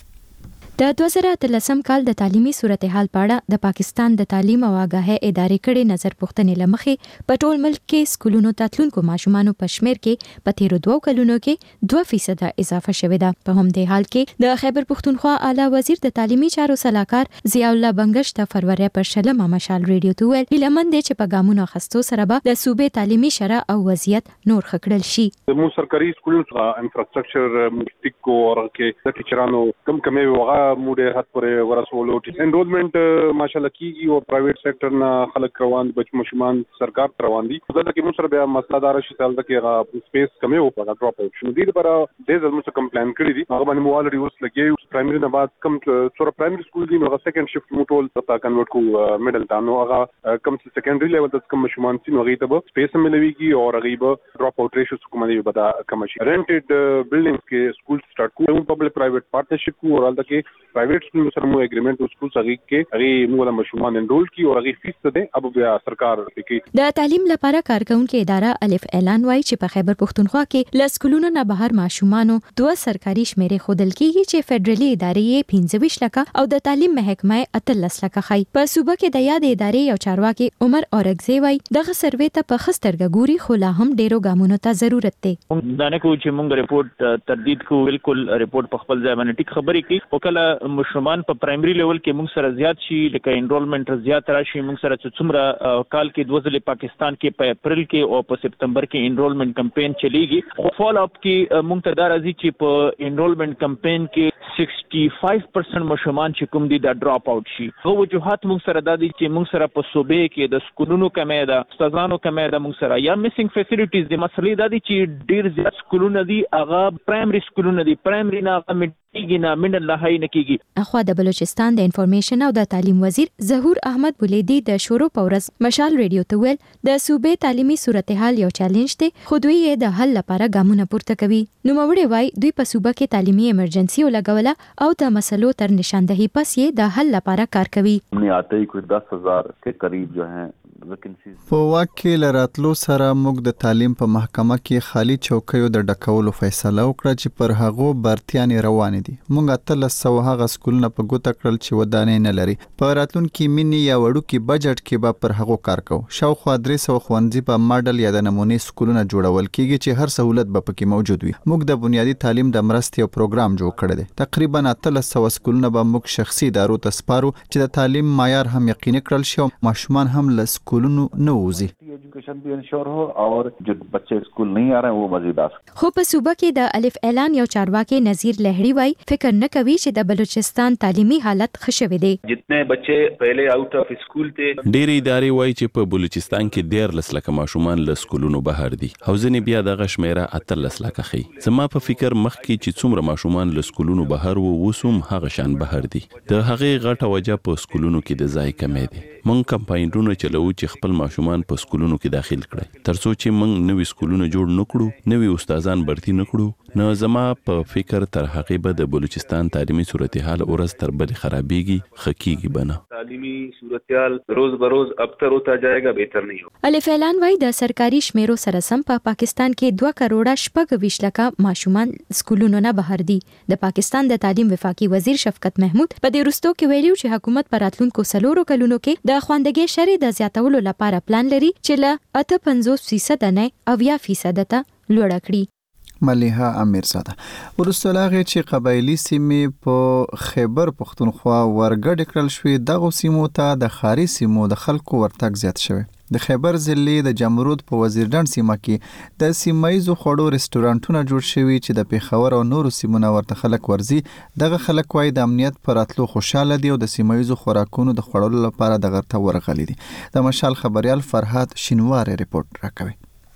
د 2013 کال د تعلیمي صورتحال په اړه د پاکستان د تعلیم او آگاهی ادارې کړي نظر پوښتنې لمخې په ټول ملک کې سکولونو ته تلونکو ماشومانو په شمیر کې په تیرو 2 کلونو کې 2% اضافه شوې ده. په همدې حال کې د خیبر پښتونخوا اعلی وزیر د تعلیمي چارو صلاحکار ضیاء الله بنگش د فروری پر شلمه مشال ریډیو ته ویل هیلمن دي چې په ګامونو اخیستو سره به د صوبې تعلیمي شرح او وضعیت نور خکړل شي. مو سرکاري سکولونو انفراستراکچر مستیک کو ورکه د ټیچرانو کم وغه موډه حد پورې ورسولو. انرولمنت ماشاءالله کیږي او پرایویټ سېکټر نه خلک روان بچ مشمان سرکار روان دي. دا کې موږ سره بیا مسله دار شي تل د کې سپیس کمی او په ډراپ اوټ شنو دي لپاره د زموږ څخه کمپلین کړی دي. هغه باندې موالډي اوس لګي پرایمري نه بعد کم څوره پرایمري سکول دي نو هغه سیکنډ شفت موټول ته کنورټ کو میډل تا نو هغه کم سیکنډري لیول د کم مشمان سي نو هغه ته سپیس ملويږي او هغه به ډراپ اوټ ریشو کوم دی به دا کم شي. رینټډ بلډینګز کې سکول سٹارټ کوو پبلک پرایویټ پارټنرشپ کو او البته کې پرایویټ سکول سره مو اګریمنت او سکول سره کې هغه موږ د مشمون انرول کی او هغه فیس ته اب بیا سرکار کې د تعلیم لپاره کارکونکو اداره الف اعلان وایي چې په خیبر پښتونخوا کې ل سکولونو نه بهر ماشومانو 2 سرکاري شمیرې خودل کیږي چې فدرالي ادارې 25 لکه او د تعلیم محکمه 13 لکه خي. په صوبه کې د یاد ادارې یو چارواکي عمر اورګزی وایي دغه سروې ته په خسترګ ګوري خو لا هم ډیرو ګامونو ته ضرورت دی. دا نه کوم چې موږ ریپورت تردید کو بالکل ریپورت په خپل ځای باندې ټیک خبرې کوي او کله مشرومان په پرایمري لیول کې موږ سره زیات شي لکه انرولمنت زیات راشي موږ سره څومره کال کې 2000 پاکستان کې په اپریل کې او په سپتمبر کې انرولمنت کمپاین چلیږي. خو فالو اپ کې موږ ته دا راځي چې په انرولمنت کمپاین کې 65% مشرومان چې کوم دي دا ډراپ اوټ شي. خو وجوهات موږ سره دا دي چې موږ سره په صوبې کې د سکولونو کمی ده استادانو کمی ده موږ سره یا میسنګ فیسیلیټیز د مسلې دا دي چې ډیر زیات سکولونه دي هغه پرایمري سکولونه دي پرایمري نه کیږي نه من الله هي نه کیږي. اخوا د بلوچستان د انفارمیشن او د تعلیم وزیر ظهور احمد بولیدی د شورو پورس مشال ریډیو ته ویل د صوبې تعلیمي صورتحال یو چیلنج دی خو دوی یې د حل لپاره ګامونه پورته کوي. نو موري وای دوی په صوبه کې تعلیمي ایمرجنسي ولګوله او د مسلو تر نشاندهي پس یې د حل لپاره کار کوي. हमने आते ही कोई 10,000 के करीब जो हैं په واقع لراتلو سره موږ د تعلیم په محکمه کې خالی چوکیو د ډکولو فیصله وکړه چې پر هغو برتیانې روان دي. موږ 1300 هغه سکولونه په ګوته کړل چې ودانې نه لري. په راتلونکي مینی یا وړوکی بجټ کې به پر هغو کار کوو. شاوخوا 300 ښوونځي په ماډل یا د نمونې سکولونه جوړول کیږي چې هر سہولت به پکې موجود وي. موږ د بنیادی تعلیم د مرستې یو پروګرام جوړ کړی دی. تقریبا 1300 سکولونه به موږ شخصي ادارو ته سپارو چې د تعلیم معیار هم یقیني کړل شي او ماشومان هم له سکولونو نه وځي. एजुकेशन भी इंश्योर हो और जो बच्चे स्कूल नहीं आ रहे हैं वो मजीद आ सकें. خو په صوبه کې د الف اعلان یو چارواکي نذیر لهړی وای فکر نه کوي چې د بلوچستان تعلیمي حالت ښه شوی دی. جتنے بچے پہلے آؤٹ اف سکول ته ډېری ادارې وایي چې په بلوچستان کې 13 لکه ماشومان له سکولونو بهر دي. حوزنه بیا دغه شمیره 13 لکه خي. زما په فکر مخ کې چې څومره ماشومان له سکولونو بهر وو وسوم هغه شان بهر دي. د هغه غټه وجه په سکولونو کې د ځای کمی دي. مونږ کمپاینونه چلو چې خپل ماشومان په سکولونو کې داخل کړي ترڅو چې مونږ نوې سکولونه جوړ نکړو نوې استادان برتی نکړو نو زما په فکر تر هغه به د بلوچستان تعلیمي صورتحال ورځ تر بل خرابېږي خکېږي بنه. تعلیمی صورتحال روز بروز ابتر ہوتا جائے گا بهتر نہیں ہوگا. الف اعلان وای د سرکاري شمیرو سره سم په پاکستان کې 2 کروڑه 25 لکه ماشومان سکولونو نه بهر دي. د پاکستان د تعلیم وفاقي وزیر شفقت محمود په دې رستو کې ویلو چې حکومت پر راتلونکو سلورو کلونو کې د خواندګۍ شری د زیاتولو لپاره پلان لري چې له 58% نه 90% ته لوړ کړي. ملیحه امیرزاده ورسته لاغه چې قبایلی سیمې په خیبر پښتونخوا ورګډ کړل شوې دغه سیمو ته د خاري سیمو د خلکو ورتګ زیات شوی. د خیبر ضلع د جمرود په وزیردان سیمه کې د سیمایزو خوړو ریسټورانټونه جوړ شوي چې د پیښور او نورو سیمونو ورته خلک ورزي. دغه خلک وایي د امنیت پر راتلو خوشاله دي او د سیمایزو خوراکونو د خوړلو لپاره دغه ته ورغلي دي. د مشال خبريال فرهاد شینوار ریپورت راکوي.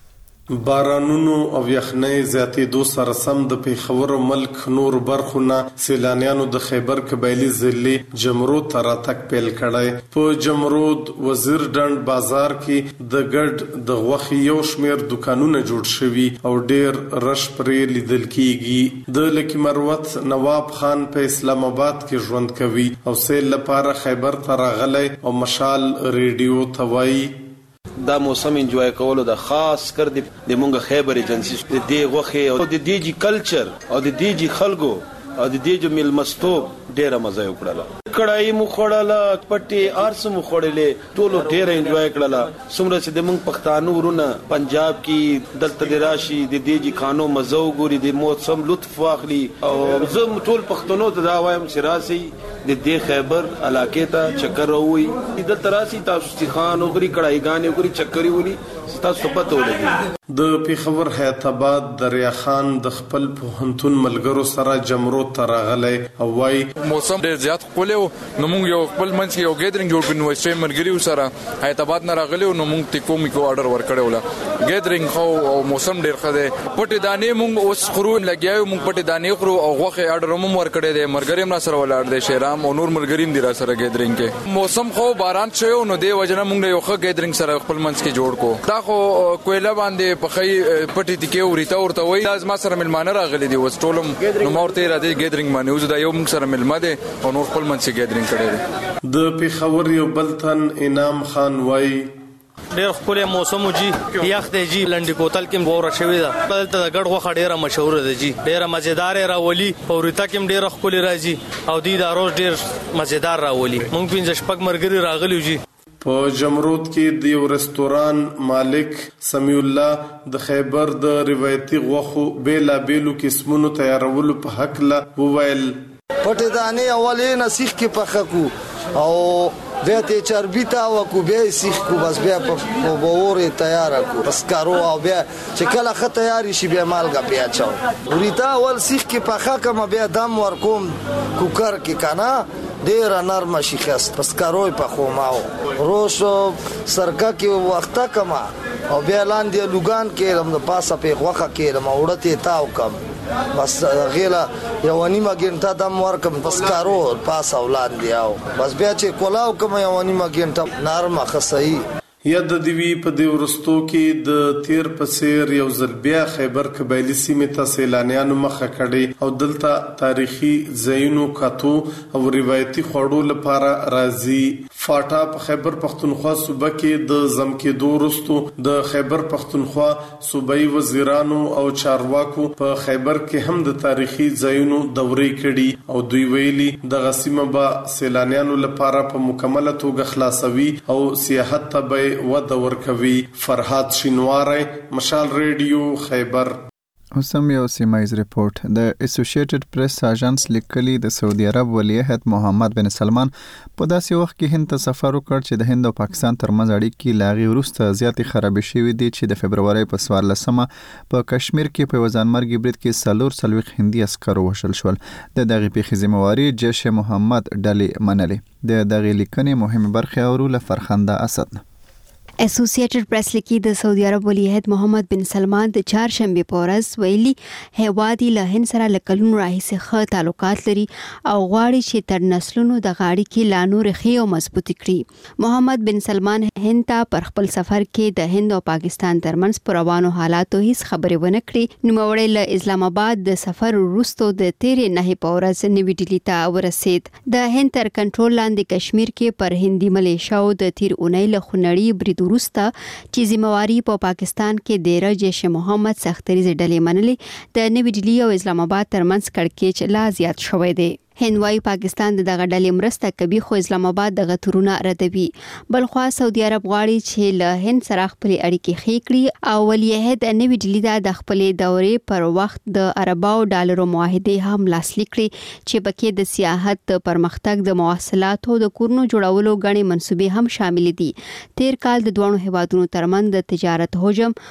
بارانونو او یخنۍ زیاتېدو سره سم د پیښور ملک نور برخو نه سیلانیانو د خیبر قبایلی ضلع جمرود ته راتګ پیل کړی. په جمرود وزیر ډنډ بازار کې د ګډ د غوښې یو شمېر دکانونه جوړ شوي او ډېر رش پرې لیدل کیږي. د لکي مروت نواب خان په اسلام آباد کې ژوند کوي او سیل لپاره خیبر ته راغلی او مشال ریډیو ته وایي دا موسم انجوای کولو د خاص کر د مونږ خیبر ایجنسی د دې غوښې او د دې جی کلچر او د دې جی خلکو او د دې جو ملمستوب ډیره مزه وکړه. کړای مو خوړله پټي ارس مو خوړلې ټولو ډیره انجوای کړله. څومره چې د مونږ پښتانه ورونه پنجاب کې دلته د راشي د دې جی خانو مزه وګوري د موسم لطف واخلي او زه ټول پښتنو ته دا وایم چې راسي د دې خیبر علاقې ته چکر ووي د تراسي تاسو چې خان وګري کړایګانې وګري چکرې ولي تاسو پته ولګي. د پیښور حیات آباد دریا خان د خپل پوهنتون ملګرو سره جمرود ته راغلی او وایي موسم ډېر زیات ښکلی و نو موږ یو خپل منځ کې یو ګیدرینګ جوړ کړو. یونیورسټۍ ملګري سره حیات آباد نه راغلي و نو موږ ټیکو میکو آرډر ورکړی وله ګیدرینګ خو او موسم ډېر ښه دی. پټې دانې موږ اوس خورو لګیا یو موږ پټې دانې خورو او غوښې آرډر هم ورکړی دی. ملګري هم را سره ولاړ دی شیرام او نور ملګري هم دي را سره ګیدرینګ کې. موسم خو باران شوی و نو دې وجه نه موږ یو ښه ګیدرینګ سره خپل منځ کې جوړ کړو. دا خو کویله باندې پخې پټې تکې ورته ورته وایي دا زما سره ملمانه راغلي دي اوس ټول نو ما ورته را دي ګیدرینګ باندې اوس دا یو موږ سره ملمه دی او نور خپل منځ کې ګیدرینګ کړی دی. د پیښور یو بل تن انعام خان وایي ډېر ښکلی موسم و جی یخ دی جی لنډي کوتل کې واوره شوې ده. دلته د ګډ غوښه ډېره مشهوره ده جی ډېره مزیدار راولي. په وریته کې هم ډېره ښکلې راځي او دوی دا روز ډېر مزیدار راولي. موږ 5 شپږ ملګري راغلي جی. په جمرود کې د یو رستوران مالک سمیع الله د خیبر د روایتي غوښو بیلابیلو قسمونو تیارولو په حق لا وویل پټې دانې اولې نسیخ کې پخه کو او بیا ته چربی تا وکو بیا سیخ کو بس بیا په بورې تیار کو بس کارو او بیا چې کله خه تیار شي بیا مالګه بیا چاو وريتا اول سیخ کې پخه کما بیا دم ورکوم کوکر کې کنا ډیر نرم شي خاص بس کاروي په خو ماو روش سرکا کې وخته کما او بیا لاندې لوګان کې هم د پاسه په غوخه کې د موړته تاو کم بس غیلا یو نیمه ګنټه دم ورکم بس کارو پاسه ولاندې او بس بیا چې کولاو کوم یو نیمه ګنټه نرمه خصي. یا د دیوی په دې ورستو کې د تیر پسیر یو ځل بیا خیبر قبایلی سیمې ته سیلانیانو مخه کړي او دلته تاریخي ځایونو کاتو او روایتي خوړو لپاره راځي. فاټا په خیبر پښتونخوا صوبه کې د زمکې دورستو د خیبر پښتونخوا صوبایي وزیرانو او چارواکو په خیبر کې هم د تاریخي ځایونو دورې کړي او دوی ویلي د غسیمه به سیلانیانو لپاره په مکمله توګه خلاصوي او سیاحت ته وده ورکوي. فرحات شینواری مشال ریډیو خیبر. اوسم یو سیمایز ریپورت د اسوسییټډ پریس اژانس لیکلي د سعودي عرب ولیعهد محمد بن سلمان په داسې وخت کې هند ته سفر وکړ چې د هند او پاکستان ترمنځ اړیکې لاغي وروسته زیاتې خراب شوې دي چې د فبرवरी په 14مه په کشمیر کې په ځانمرګي برید کې 4 هندي عسکر وشل شول. د دغه پیښې ذمہواری جیش محمد ډلې منلې. د دغه لیکنې مهمه برخه اورو له فرخنده اسد. اسوسییټډ پریس لیکي د سعودي عرب ولیعهد محمد بن سلمان د چهارشنبه په ورځ ویلي هیواد له هند سره لکلونو راهیسې ښه تعلقات لري او غواړي چې تر نسلونو د غاړي کې لا نور ښه او مضبوط کړي. محمد بن سلمان هند ته پر خپل سفر کې د هند او پاکستان ترمنځ پر روانو حالاتو هیڅ خبرې ونه کړې. نوموړی له اسلام آباد د سفر وروسته د 13 په ورځ نوې ډیلی ته ورسید. د هند تر کنټرول لاندې کشمیر کې پر هندي ملیشاو د تیر اونۍ له خونړي برید وروسته چې ذمہواری په پاکستان کې د جیش محمد سختریز ډلې منلې د نوې ډیلی او اسلام آباد ترمنځ کړکېچ لا زیات شوی دی. هندوای پاکستان د دغه ډلې مرسته کوي خو اسلام آباد دغه تورونه ردوي. بلخوا سعودي عرب غواړي چې له هند سره خپل اړیکې ښې کړي او ولیعهد نوې ډیلی د خپل دورې پر وخت د ارباو ډالرو معاهده هم لاسلیک کړي چې پکې د سیاحت د پرمختګ د مواصلاتو د کورونو جوړولو غني منصوبې هم شامل دي. تیر کال د دوه هیوادونو ترمنځ د تجارت حجم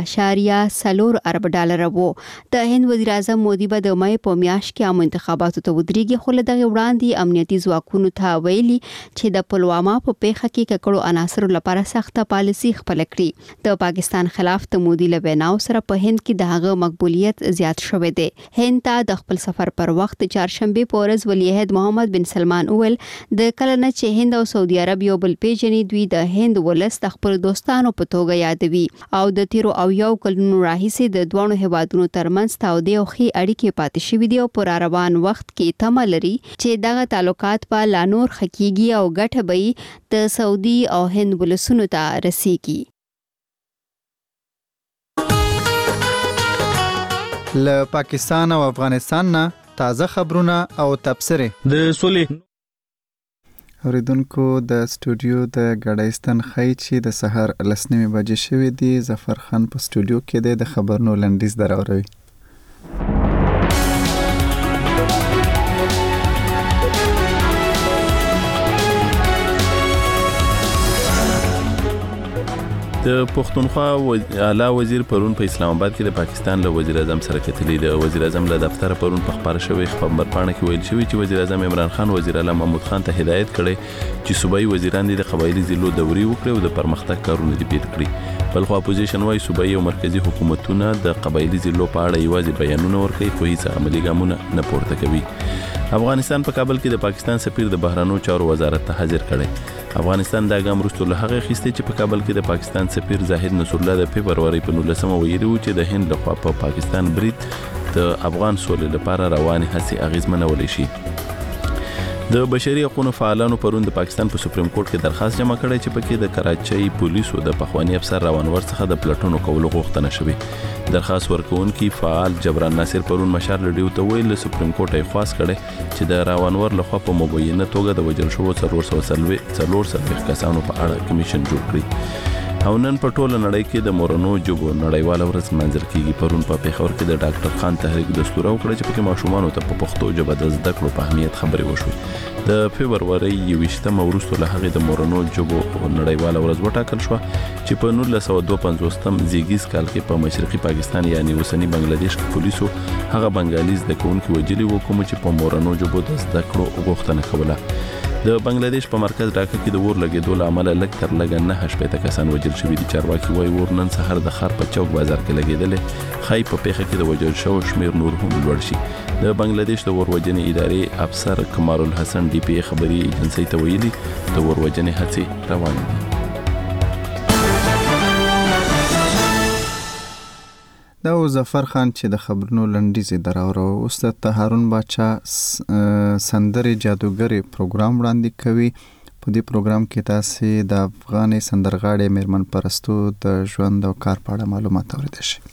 20.4 ارب ډالر وو. د هند وزیر اعظم مودي به د مې په میاشت کې عام انتخاباتو ته ودرېږي، خو له دغه وړاندې امنیتي ځواکونو ته ویلي چې د پلوامه په پیښه کې ککړو عناصرو لپاره سخته پالیسي خپل کړي. د پاکستان خلاف د مودي له ویناو سره په هند کې د هغه مقبولیت زیات شوی دی. هند ته د خپل سفر پر وخت چهارشنبه په ورځ ولیعهد محمد بن سلمان وویل د کله نه چې هند او سعودي عرب یو بل پیژني، دوی د هند ولس د خپل دوستانو په توګه یادوي او د تیرو او یو کلونو راهیسې د دوه هیوادونو ترمنځ تاودې او ښې اړیکې پاتې شوې دي او پر روان وخت کې تمه لري چې دغه تعلقات په لا نور خکېږي او ګټه به د سعودي او هند ولسونو ته رسیږي. له پاکستان او افغانستان نه تازه خبرونه او تبصرې د سولې اوریدونکو د سټوډیو د ګډایستان خی چې د سحر 10:00 بجې شوې دي. ظفر خان په سټوډیو کې د خبرونو لنډیز دراوروي. د پښتونخوا اعلی وزیر پرون په اسلام آباد کې د پاکستان له وزیر اعظم سره کتلې. د وزیر اعظم له دفتر پرون په خبره شوی خبرپاڼه کې ویل شوی چې وزیر اعظم عمران خان وزیر اعلی محمود خان ته هدایت کړي چې صوبایي وزیران د قبایلی ضلعو دوري وکړي او د پرمختګ کارونه دي پیل کړي. بل خو اپوزیشن وايي صوبایي او مرکزی حکومتونه د قبایلی ضلعو په اړه یوازې بیانونه ورکوي خو هیڅ عملي ګامونه نه پورته کوي. افغانستان په کابل کې د پاکستان سفیر د بهرنیو چارو وزارت ته حاضر کړي. افغانستان دا ګام وروسته له هغه اخیستی چې په کابل کې د پاکستان سفیر زاهد نصرالله د فبرवरी په 19 ویلي و چې د هند لخوا په پاکستان برید د افغان سولې لپاره روانې هڅې اغیزمنولې شي. د بشري حقوقو فعالانو پرون د پاکستان په سپریم کورټ کې درخواست جمع کړی چې پکې د کراچۍ پولیسو د پخوانی افسر روانور څخه د پلټونو کولو غوښتنه شوې. درخواست ورکوونکي فعال جبران ناصر پرون مشال رډیو ته ویل سپریم کورټ یې خواست کړي چې د روانور لخوا په مبینه توګه د وژل شوو 430 کسانو په اړه کمیشن جوړ کړي. او نن په ټوله نړۍ کې د مورنو ژبو نړیواله ورځ منځل کیږي. پرون په پیښور کې د ډاکټر خان تحریک دستور وکړ چې پکې ماشومان ته په پښتو ژبه د زده کړو په اهمیت خبرې وشوي. د فبرवरी 21 وروسته له هغه د مورنو ژبو نړیواله ورځ وټاکل شو چې په 1952 زیږیز کال کې په مشرقي پاکستان یعنی اوسنی بنگلاديش کې پولیسو هغه بنگالیز د کوونکو وجلي وکوم چې په مورنو ژبو د زده کړو غوښتنه کوله. د بنگلاديش په مرکز ډاکا کې د ور لګیدو لامل لږ تر لږه 9 کسان وژل شوي دي. چارواکي وايي ور نن سحر د خار په چوک بازار کې لګیدل خای په پیښه کې د وژل شو شمیر نور هم لوړ شي. د بنگلاديش د ور وژنې ادارې افسر کمال الحسن ډي پی خبري ایجنسی ته ویلي د ور وژنې هڅې روانې دي. دا ظفر خان چې د خبرونو لنډیز دراوره. استاد طاهرون باچا سندرې جادوګری پروګرام وړاندې کوي. په دې پروګرام کې تاسو د افغاني سندرغاړي میرمن پرستو د ژوند او کار په اړه معلومات اوریدئ شي.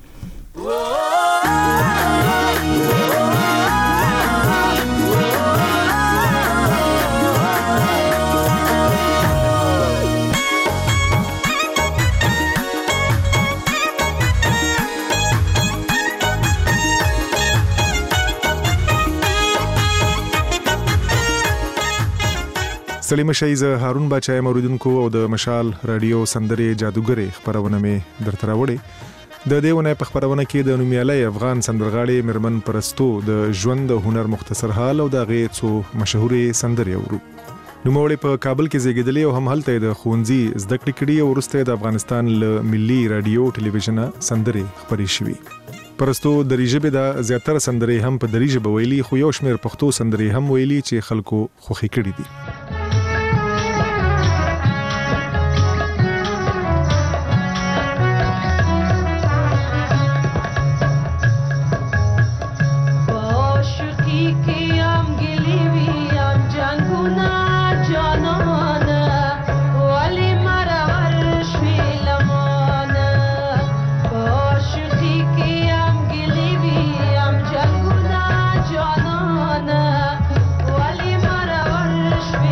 سلیم شایز هارون باچا موریدونکو او د مشال رادیو سندرې جادوګری خبرونه می درته راوړي. د دیونه په خبرونه کې د نومیالي افغان سندرغاړي میرمن پرستو د ژوند او هنر مختصر حال او د غیڅو مشهوري سندرې اورو. نوموړی په کابل کې زیږیدلی او هم هلته د ښوونځي زده کړې کړې او وروسته د افغانستان له ملي رادیو ټلویزیون سندرې خبرې شوې. پرستو د ریژبې د زیاتره سندرې هم په دری ژبه ویلي خو یو شمېر پښتو سندرې هم ویلي چې خلکو خوښې کړي دي. Wali mara warsh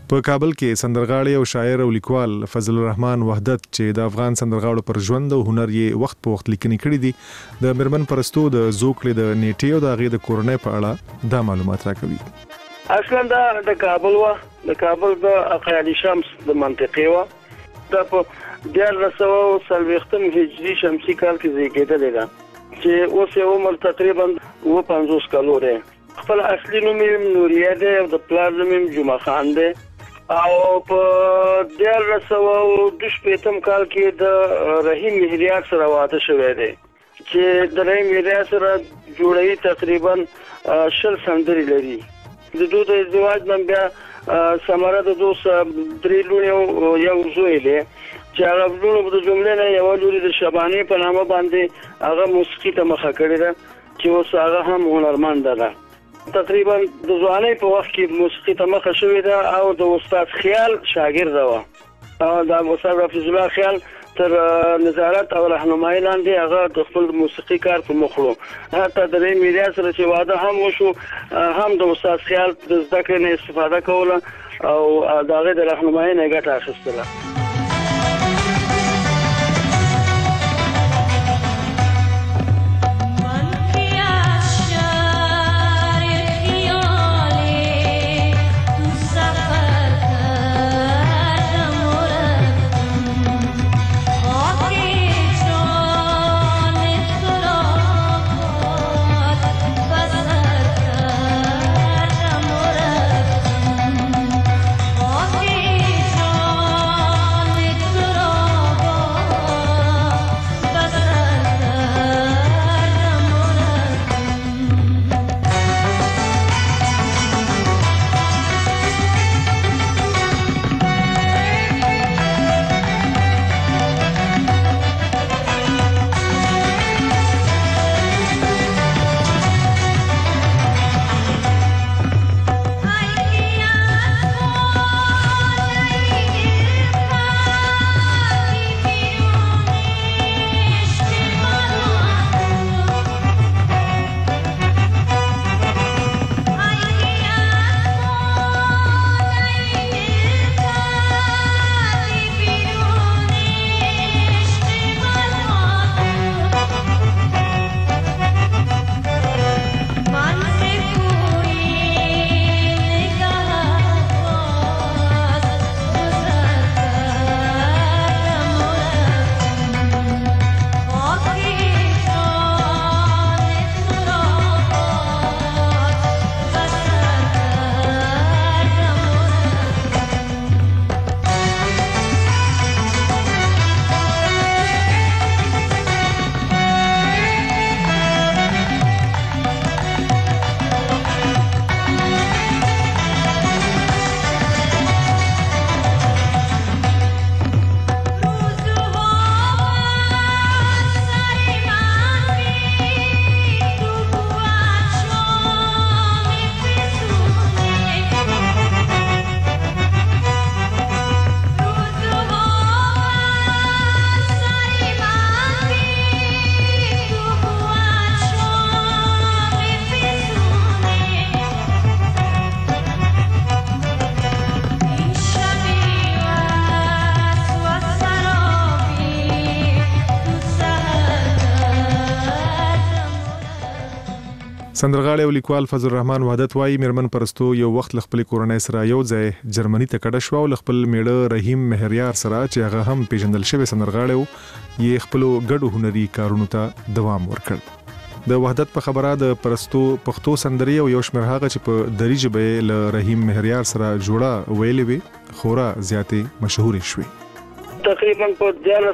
په کابل کې سندرغاړی او شاعر او لیکوال فضل الرحمن وحدت چې د افغان سندرغاړو پر ژوند او هنر یې وخت په وخت لیکنې کړې دي د مرمن پرستو د زوکړې د نیټې او د هغې د کورنۍ په اړه دا معلومات راکوي. اصلا دا د کابل د اقیاني شمس د منطقې و دا په 1940 هجري شمسي کال کې زیږېدلې ده چې اوس یې عمر تقریبا 50 کالو دی. خپل اصلي نوم یې نوریه دی او د پلار نوم یې جمعه خان دی او په 1928 کال کې د رحیم مهریار سره واده شوی دی چې د رحیم مهریار سره جوړی تقریبا 20 سندري لري. د دوی د ازدواج نن بیا سمره د دوه درې لونو یو زوی دی چې هغه لونو د جملې نه یو لوري د شبانه په نامه باندې هغه موسیقي ته مخه کړې ده چې اوس هغه هم هنرمند ده. تقریبا د ځوانۍ په وخت کې موسیقي ته مخه شوې ده او د استاد خیال شاګرد و او د استاد حفیظ الله خیال تر نظارت او راهنمایي لاندې هغه د خپل موسیقي کار په مخلو حتی د رحیم مهریار سره چې واده هم وشو هم د استاد خیال د زده کړې نه استفاده کوله او د هغې د راهنمایي نه ګټه اخیستله. سندرغاړی او لیکوال فضل الرحمن وحدت وایي مرمن پرستو یو وخت ل خپل کورنۍ سره یو ځای جرمني ته کډه شو او خپل میړه رحیم مهریار سره چې هغه هم پیژندل شوی سندرغاړی یې خپل ګډو هنري کارونو ته دوام ورکړ. د وحدت په خبره د پرستو پښتو سندري او یو شمېر هغه چې په دری ژبه ل رحیم مهریار سره جوړه ویلې وي خورا زیاتې مشهور شوې. تقریبا په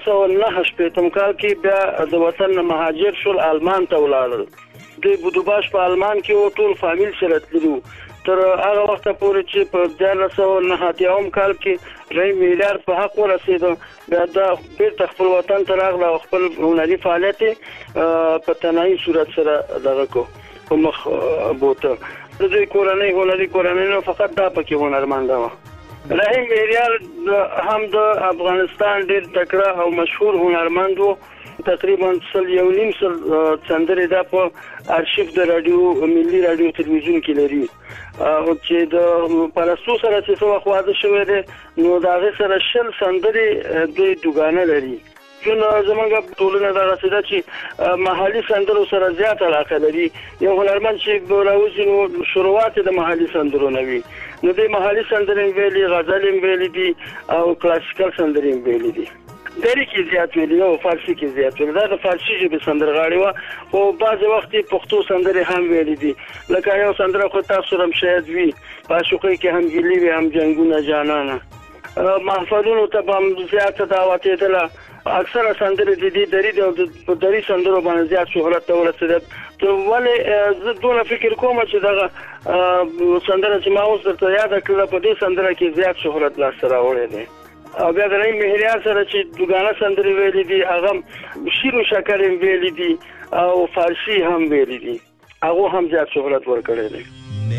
1909 کال کې بیا د وطن مهاجر شول آلمان ته ولاړل. د بودوباش په آلمان کې او ټول فامیل سره تللو تر هغه وخت پورې چې په 1909 کال کې رحیم مهریار په حق ورسېد بیا د بیرته خپل وطن ته راغله او خپل هنري فعالیت په تنهایی صورت سره دغه کو په مخ بوته. د دوی کورنۍ هنري کورنۍ نه فقط دا پکې هنرمنده وه رحیم مهریار هم د افغانستان ډیر تکړه او مشهور هنرمند وو. تقریبا 1.5 سل سندرې د په ارشیف د رادیو ملي رادیو تلویزیون کې لري او چې د پرستو سره چې څو خواده شوې ده نو دا غي سره شل سندرې دوی دوګانه لري. نو زمونږ ټولنه دا رسیده چې محلي سندرو سره زیات علاقه لري. یو هنرمند چې راوځي نو شروعات د محلي سندرو نه وي نو د محلي سندرې ویلي غزل ویلي دي او کلاسیکل سندرې ویلي دي. دری کې زیات ویلي او فارسی کې زیات ویلي. دا د فارسی ژبې سندرغاړي و او بعض وخت پښتو سندرې هم ویلي دي. لکه یو سندره خو تاسو هم شاید وی پاشوقي کې هم ګیلي وي هم جنگونه جانانه محفلونو ته هم زیات دعوت ته اکثره سندرې د دې درې د درې سندرو باندې زیات شهرت ته ورسېدل. ته ولې زه دونه فکر کوم چې دغه سندره چې ما اوس درته یاد کړل په دې سندره کې زیات شهرت لاس راوړی دی. او بیا د رحیم مهریار سره چې دوګانه سندرې ویلي دي هغه شیر و شکر هم ویلي دي او فارسی هم ویلي دي هغه هم زیات شهرت ورکړی دی.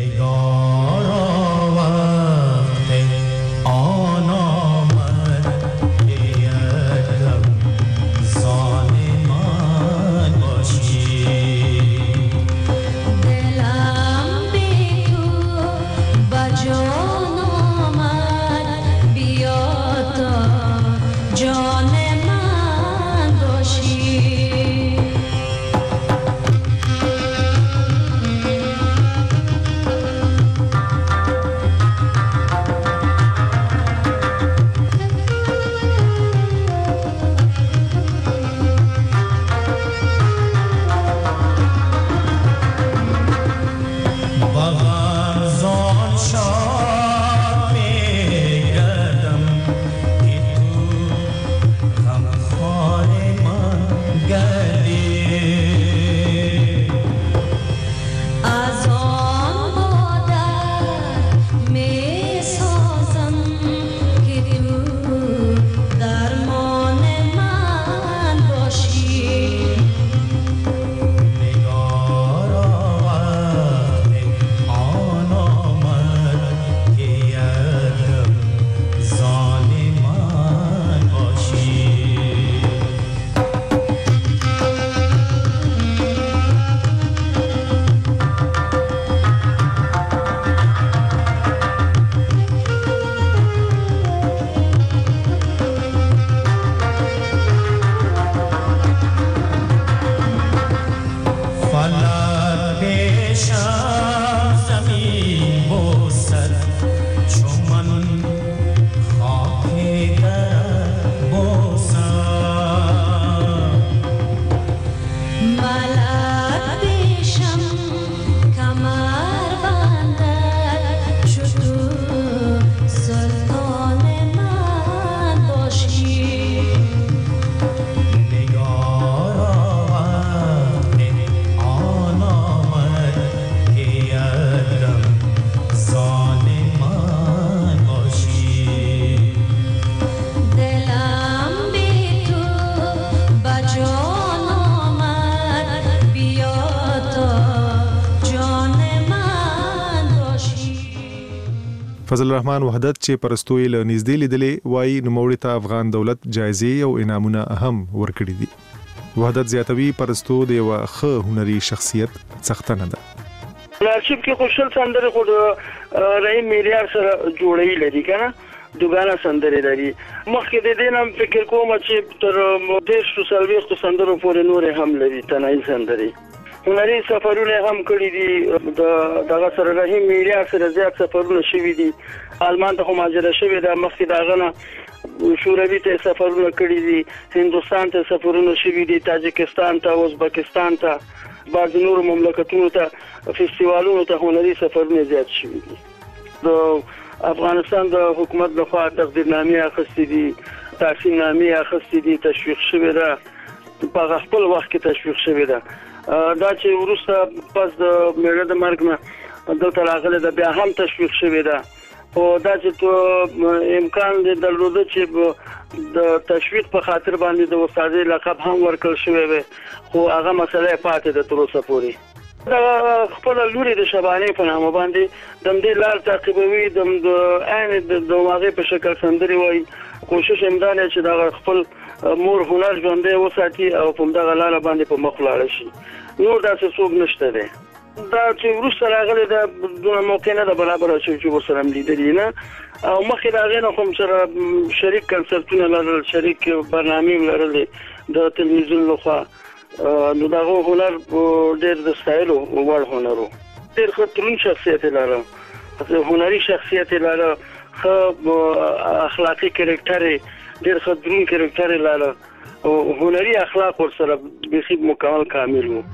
فضل الرحمن وحدت چې پرستوی له نږدې لیدلې وایي نوموړي ته افغان دولت جایزې او انعامونه هم ورکړي دي. وحدت زیاتوي پرستو د یو ښه هنري شخصیت څښتنه ده. ارشیف کې خوشل سندره خو رحیم مهریار سره جوړی لري کنه دوګانه سندره لري. مخکې د دې نام فکر کوم چې تر 140 سندرو پورې نور هم لري تنهایی سندري. هنري سفرونه هم کړی دي دغه سره رحیم مهریار سره زیات سفرونه شوي دي. آلمان ته مهاجر شوی دا مخکې داغه نه شوروي ته سفرونه کړی دي. هندستان ته سفرونه شوي دي. تاجکستان ته ازبکستان ته بعض نور مملکتونو ته فستیوالونو ته هنري سفرونه زیات شوي دي. د افغانستان د حکومت لخوا تقدیرنامې اخیستې دي تحسین نامې اخیستې دي تشویق شوی ده په خپل وخت کې تشویق شوی ده. دا چې وروسته پس د میړه د مرګ نه دلته راغله د بیا هم تشویق شوی ده او دا چې امکان دی درلوده چې د تشویق په خاطر باندې د استادۍ لقب هم ورکړل شوی وي خو هغه مسله پاتې ده تر اوسه پورې. دا خپل لوري د شبانه په نامه باندې دم دې لار تعقیبوي د عین د دماغه په شکل سندري وای کوشش امدانه چې دا خپل مور هنر ژوندې وساتي او په دغه لار باندې په مخ لاړ شي. نور دا څه څوک نشته دی دا چې ورسره راغلي دا د موقع نه د برابر چې ورسره لیدلی نه او مخې راغی نه کوم سره شریک کنسرتونه لرل شریک برنامه لرل د تلویزیون لخوا نو دا هنر ډېر د ستایلو وړ هنرو ډېر ښه شخصیت لري هنري شخصیت لري ښه اخلاقي کریکټر ډېر ښه درون کریکټر لري او هنري اخلاق ورسره بیخي مکمل کامل وو.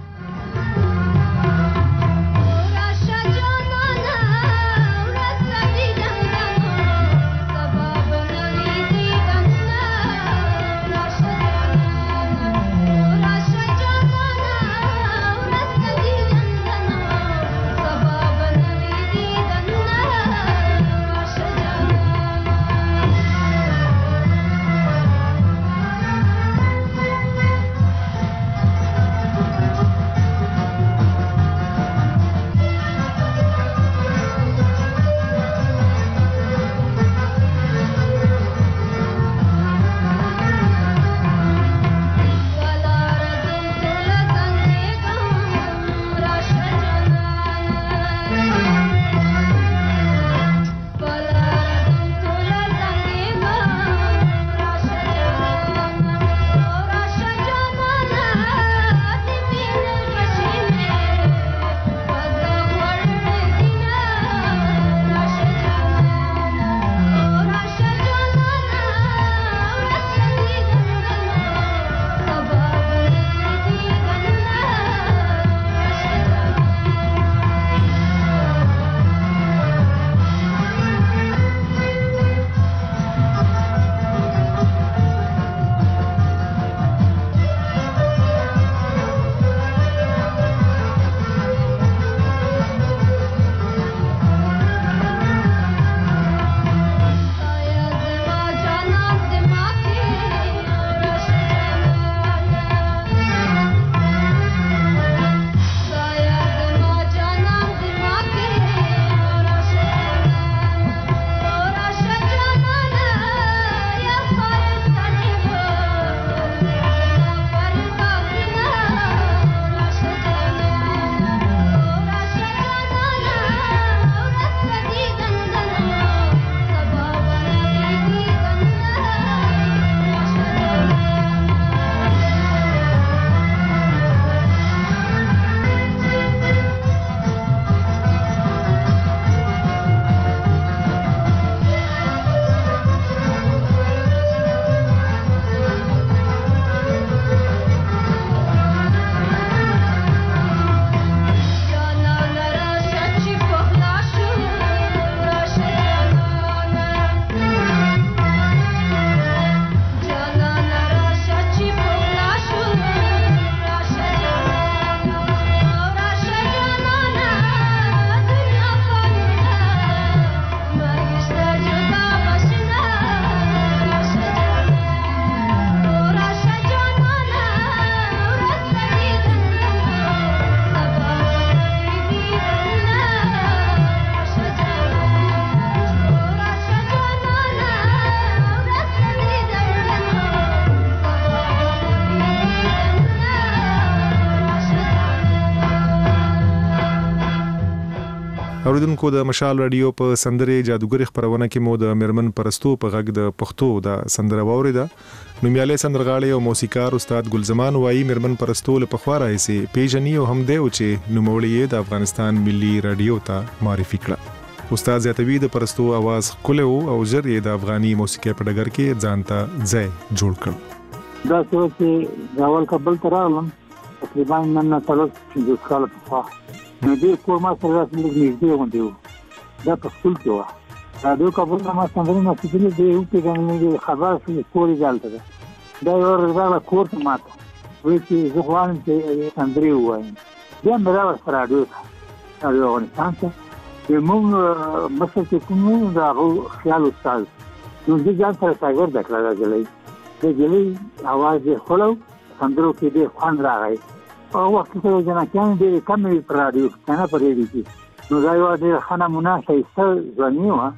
اوریدونکو د مشال رادیو په سندره جادوګر خبرونه کې مو د مرمن پرستو په غږ د پښتو د سندره ووریدا. نومیاله سندرغاړی او موسیقار استاد ګلزمان وایي مرمن پرستو له پخواره ایسي پیژني او هم دی چې نوموړی د افغانستان ملي رادیو ته معرفي کړ. استاد زیاتوی د پرستو आवाज کولو او زر د افغاني موسیقي په ډګر کې ځانته ځای جوړ کړ. دا چې راول کابل ته راغلم تقریبا نن تلل د کال په نو دې کور ما سره راځي نږدې وندیو دا په خپل کې و راډیو کابل ما څنګه نه سېدل دی یو کې غوښنه خبر شي کوري ځالته دا یو رضا کور ته ماته وې چې زه غواړم چې سندري وایم بیا مې راوړ راډیو ته موږ مثلا چې کوم دا خیال استاد نو دې ځان سره څنګه دکړه راځي د جلي आवाज یې خلو سندرو کې دې خوان راغی او وخت کې جنکان ډېر کم وی پر رادیو کنه پر دې کې نو دا یو ډېر خانه مناسبه ځواني و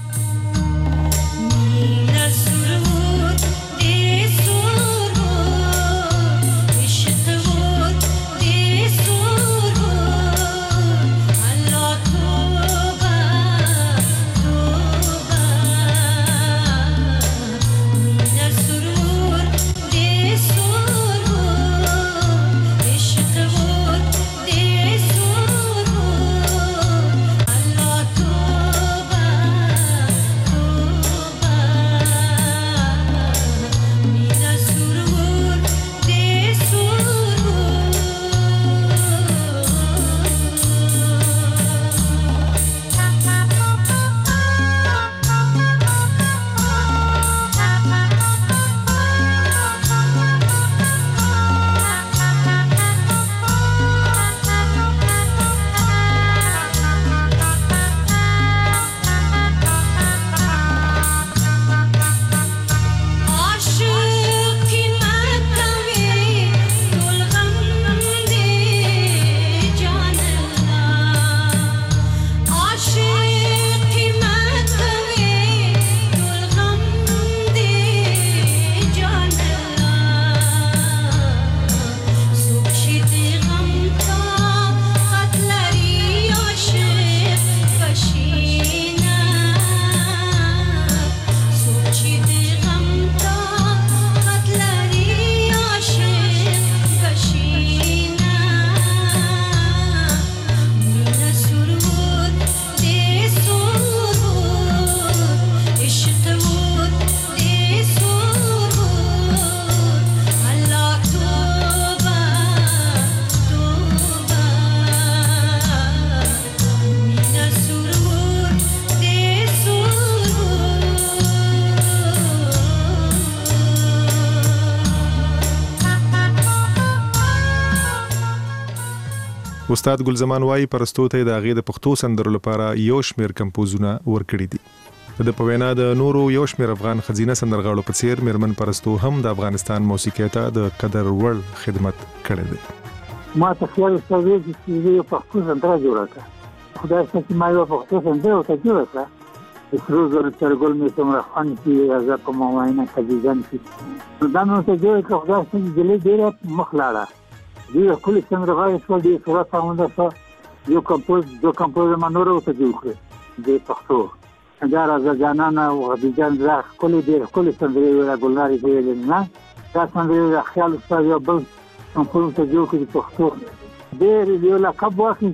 استاد ګلزمان وايي پرستو ته د هغې د پښتو سندرو لپاره یو شمېر کمپوزونه ورکړي دي. د په وینا د نورو یو شمېر افغان ښځینه سندرغاړو په څېر میرمن پرستو هم د افغانستان موسیقۍ ته د قدر وړ خدمت کړی دی. ما ته خیال وسوي چې یو پښتو سندره جوړه کړه. خدای چې ما یو پښتو سندره ورته جوړه کړه. د سرو زرو چرګل مې څومره خوند کړي زه په مواینا کجیزن کې نو دا نو ته جوړه کړه. خدای چې جلې ډېره مخ لاړه دی خپل څنګه غواړي چې دې صورت باندې څه یو کمپوز منور او ته جوړه د پښتو دا راځه جانانا او غبيجان زه خپل دې خپل څنګه ویل ګلناري ویل نه دا څنګه خیال استاد یو بل کمپوز ته جوړ کړي پښتو ډېر یو لقب واخلي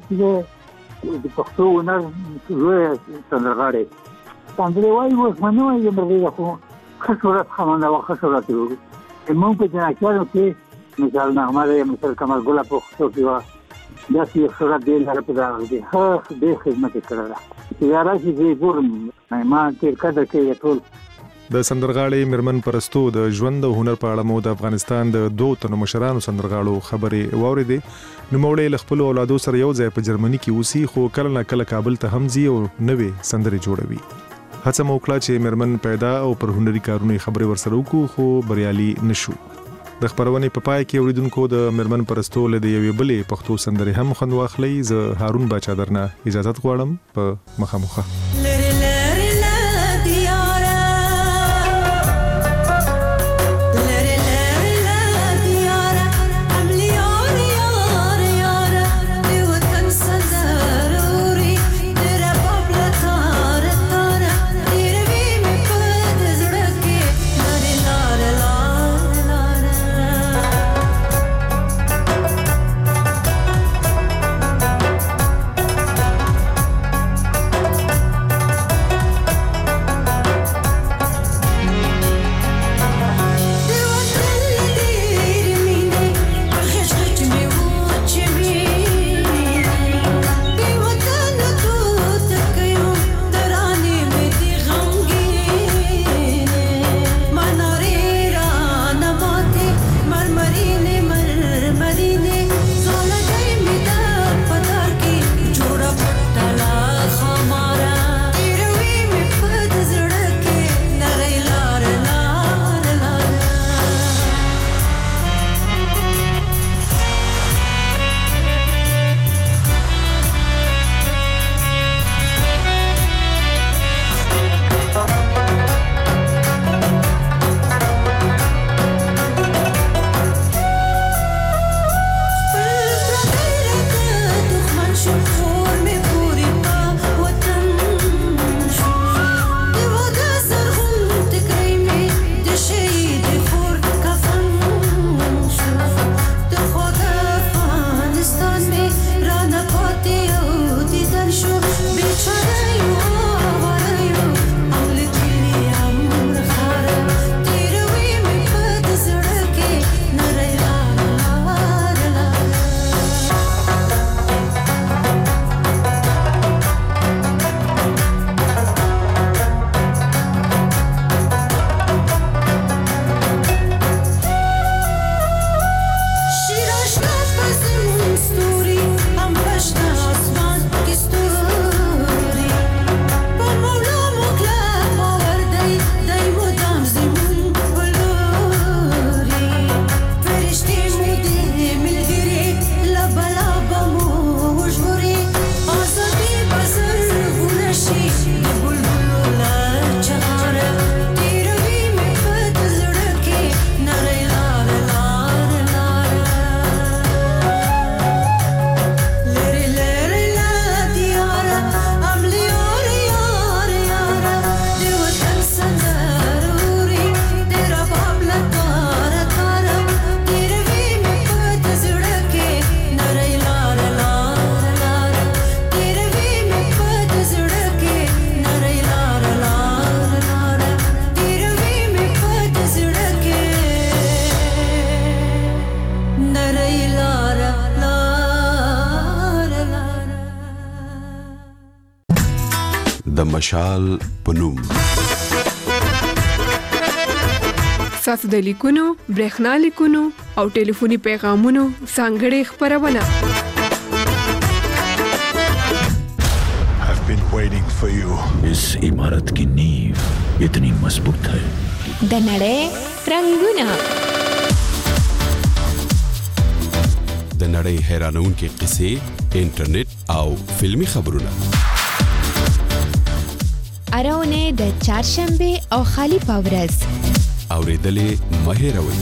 چې د پښتو ونر لوی سندرغاړي څنګه وایي اوس منو یې مرګه خو خسرت خمنه او خسرت ورو موږ په جناکانو کې مثال نغمه ده مثال کمال ګل په خصوص کې وا دا چې خسرت دی لاره په دغه دي ها د خدمت کړل چې راځي چې ګورم ما کې کده کې ټول د سندرغاړي میرمن پرستو د ژوند او هنر په اړه مو د افغانستان د دوه تنو مشرانو سندرغاړو خبرې واوریدې. نوموړی له خپل اولادو سره یو ځای په جرمني کې اوسي خو کله نه کله کابل ته هم ځي او نوې سندرې جوړوي. هڅه مو وکړه چې میرمن پیدا او پر هنري کارونو خبرې ورسره وکړو خو بریالي نشو. د خبرونې په پای کې اوریدونکو د میرمن پرستو له یوې بلې پښتو سندرې هم خوند واخلئ. زه هارون باچا درنه اجازه غواړم په مخامخه. د مشال پنوم. ساسو د لیکونو، برېښنا لیکونو او ټلیفوني پیغامونو ځانګړې خبرونه. I've been waiting for you. इस इमारत की नींव इतनी मजबूत है. د نړۍ رنگونه، د نړۍ حیرانونکې قصې، انټرنیټ او فلمی خبرونه. اراونه د چهارشنبه او خالی پاورز اوریدلې مهیروي.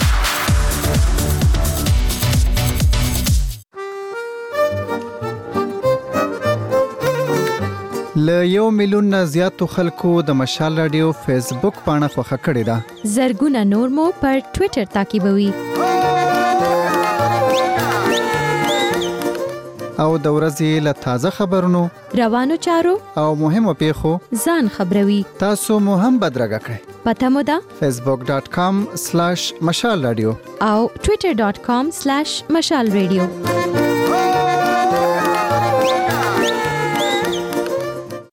ل 1 میلیون نه زیاتو خلکو د مشال رادیو فیسبوک پاڼه خوښه کړې ده. زرګونه نور مو پر ټوئیټر تعقیبوي. او د ورځې له تازه خبرونو، روانو چارو او مهمو پیښو ځان خبروي. تاسو مو هم بدرګه کړئ. پته مو ده facebook.com/mashalradio او twitter.com/mashalradio.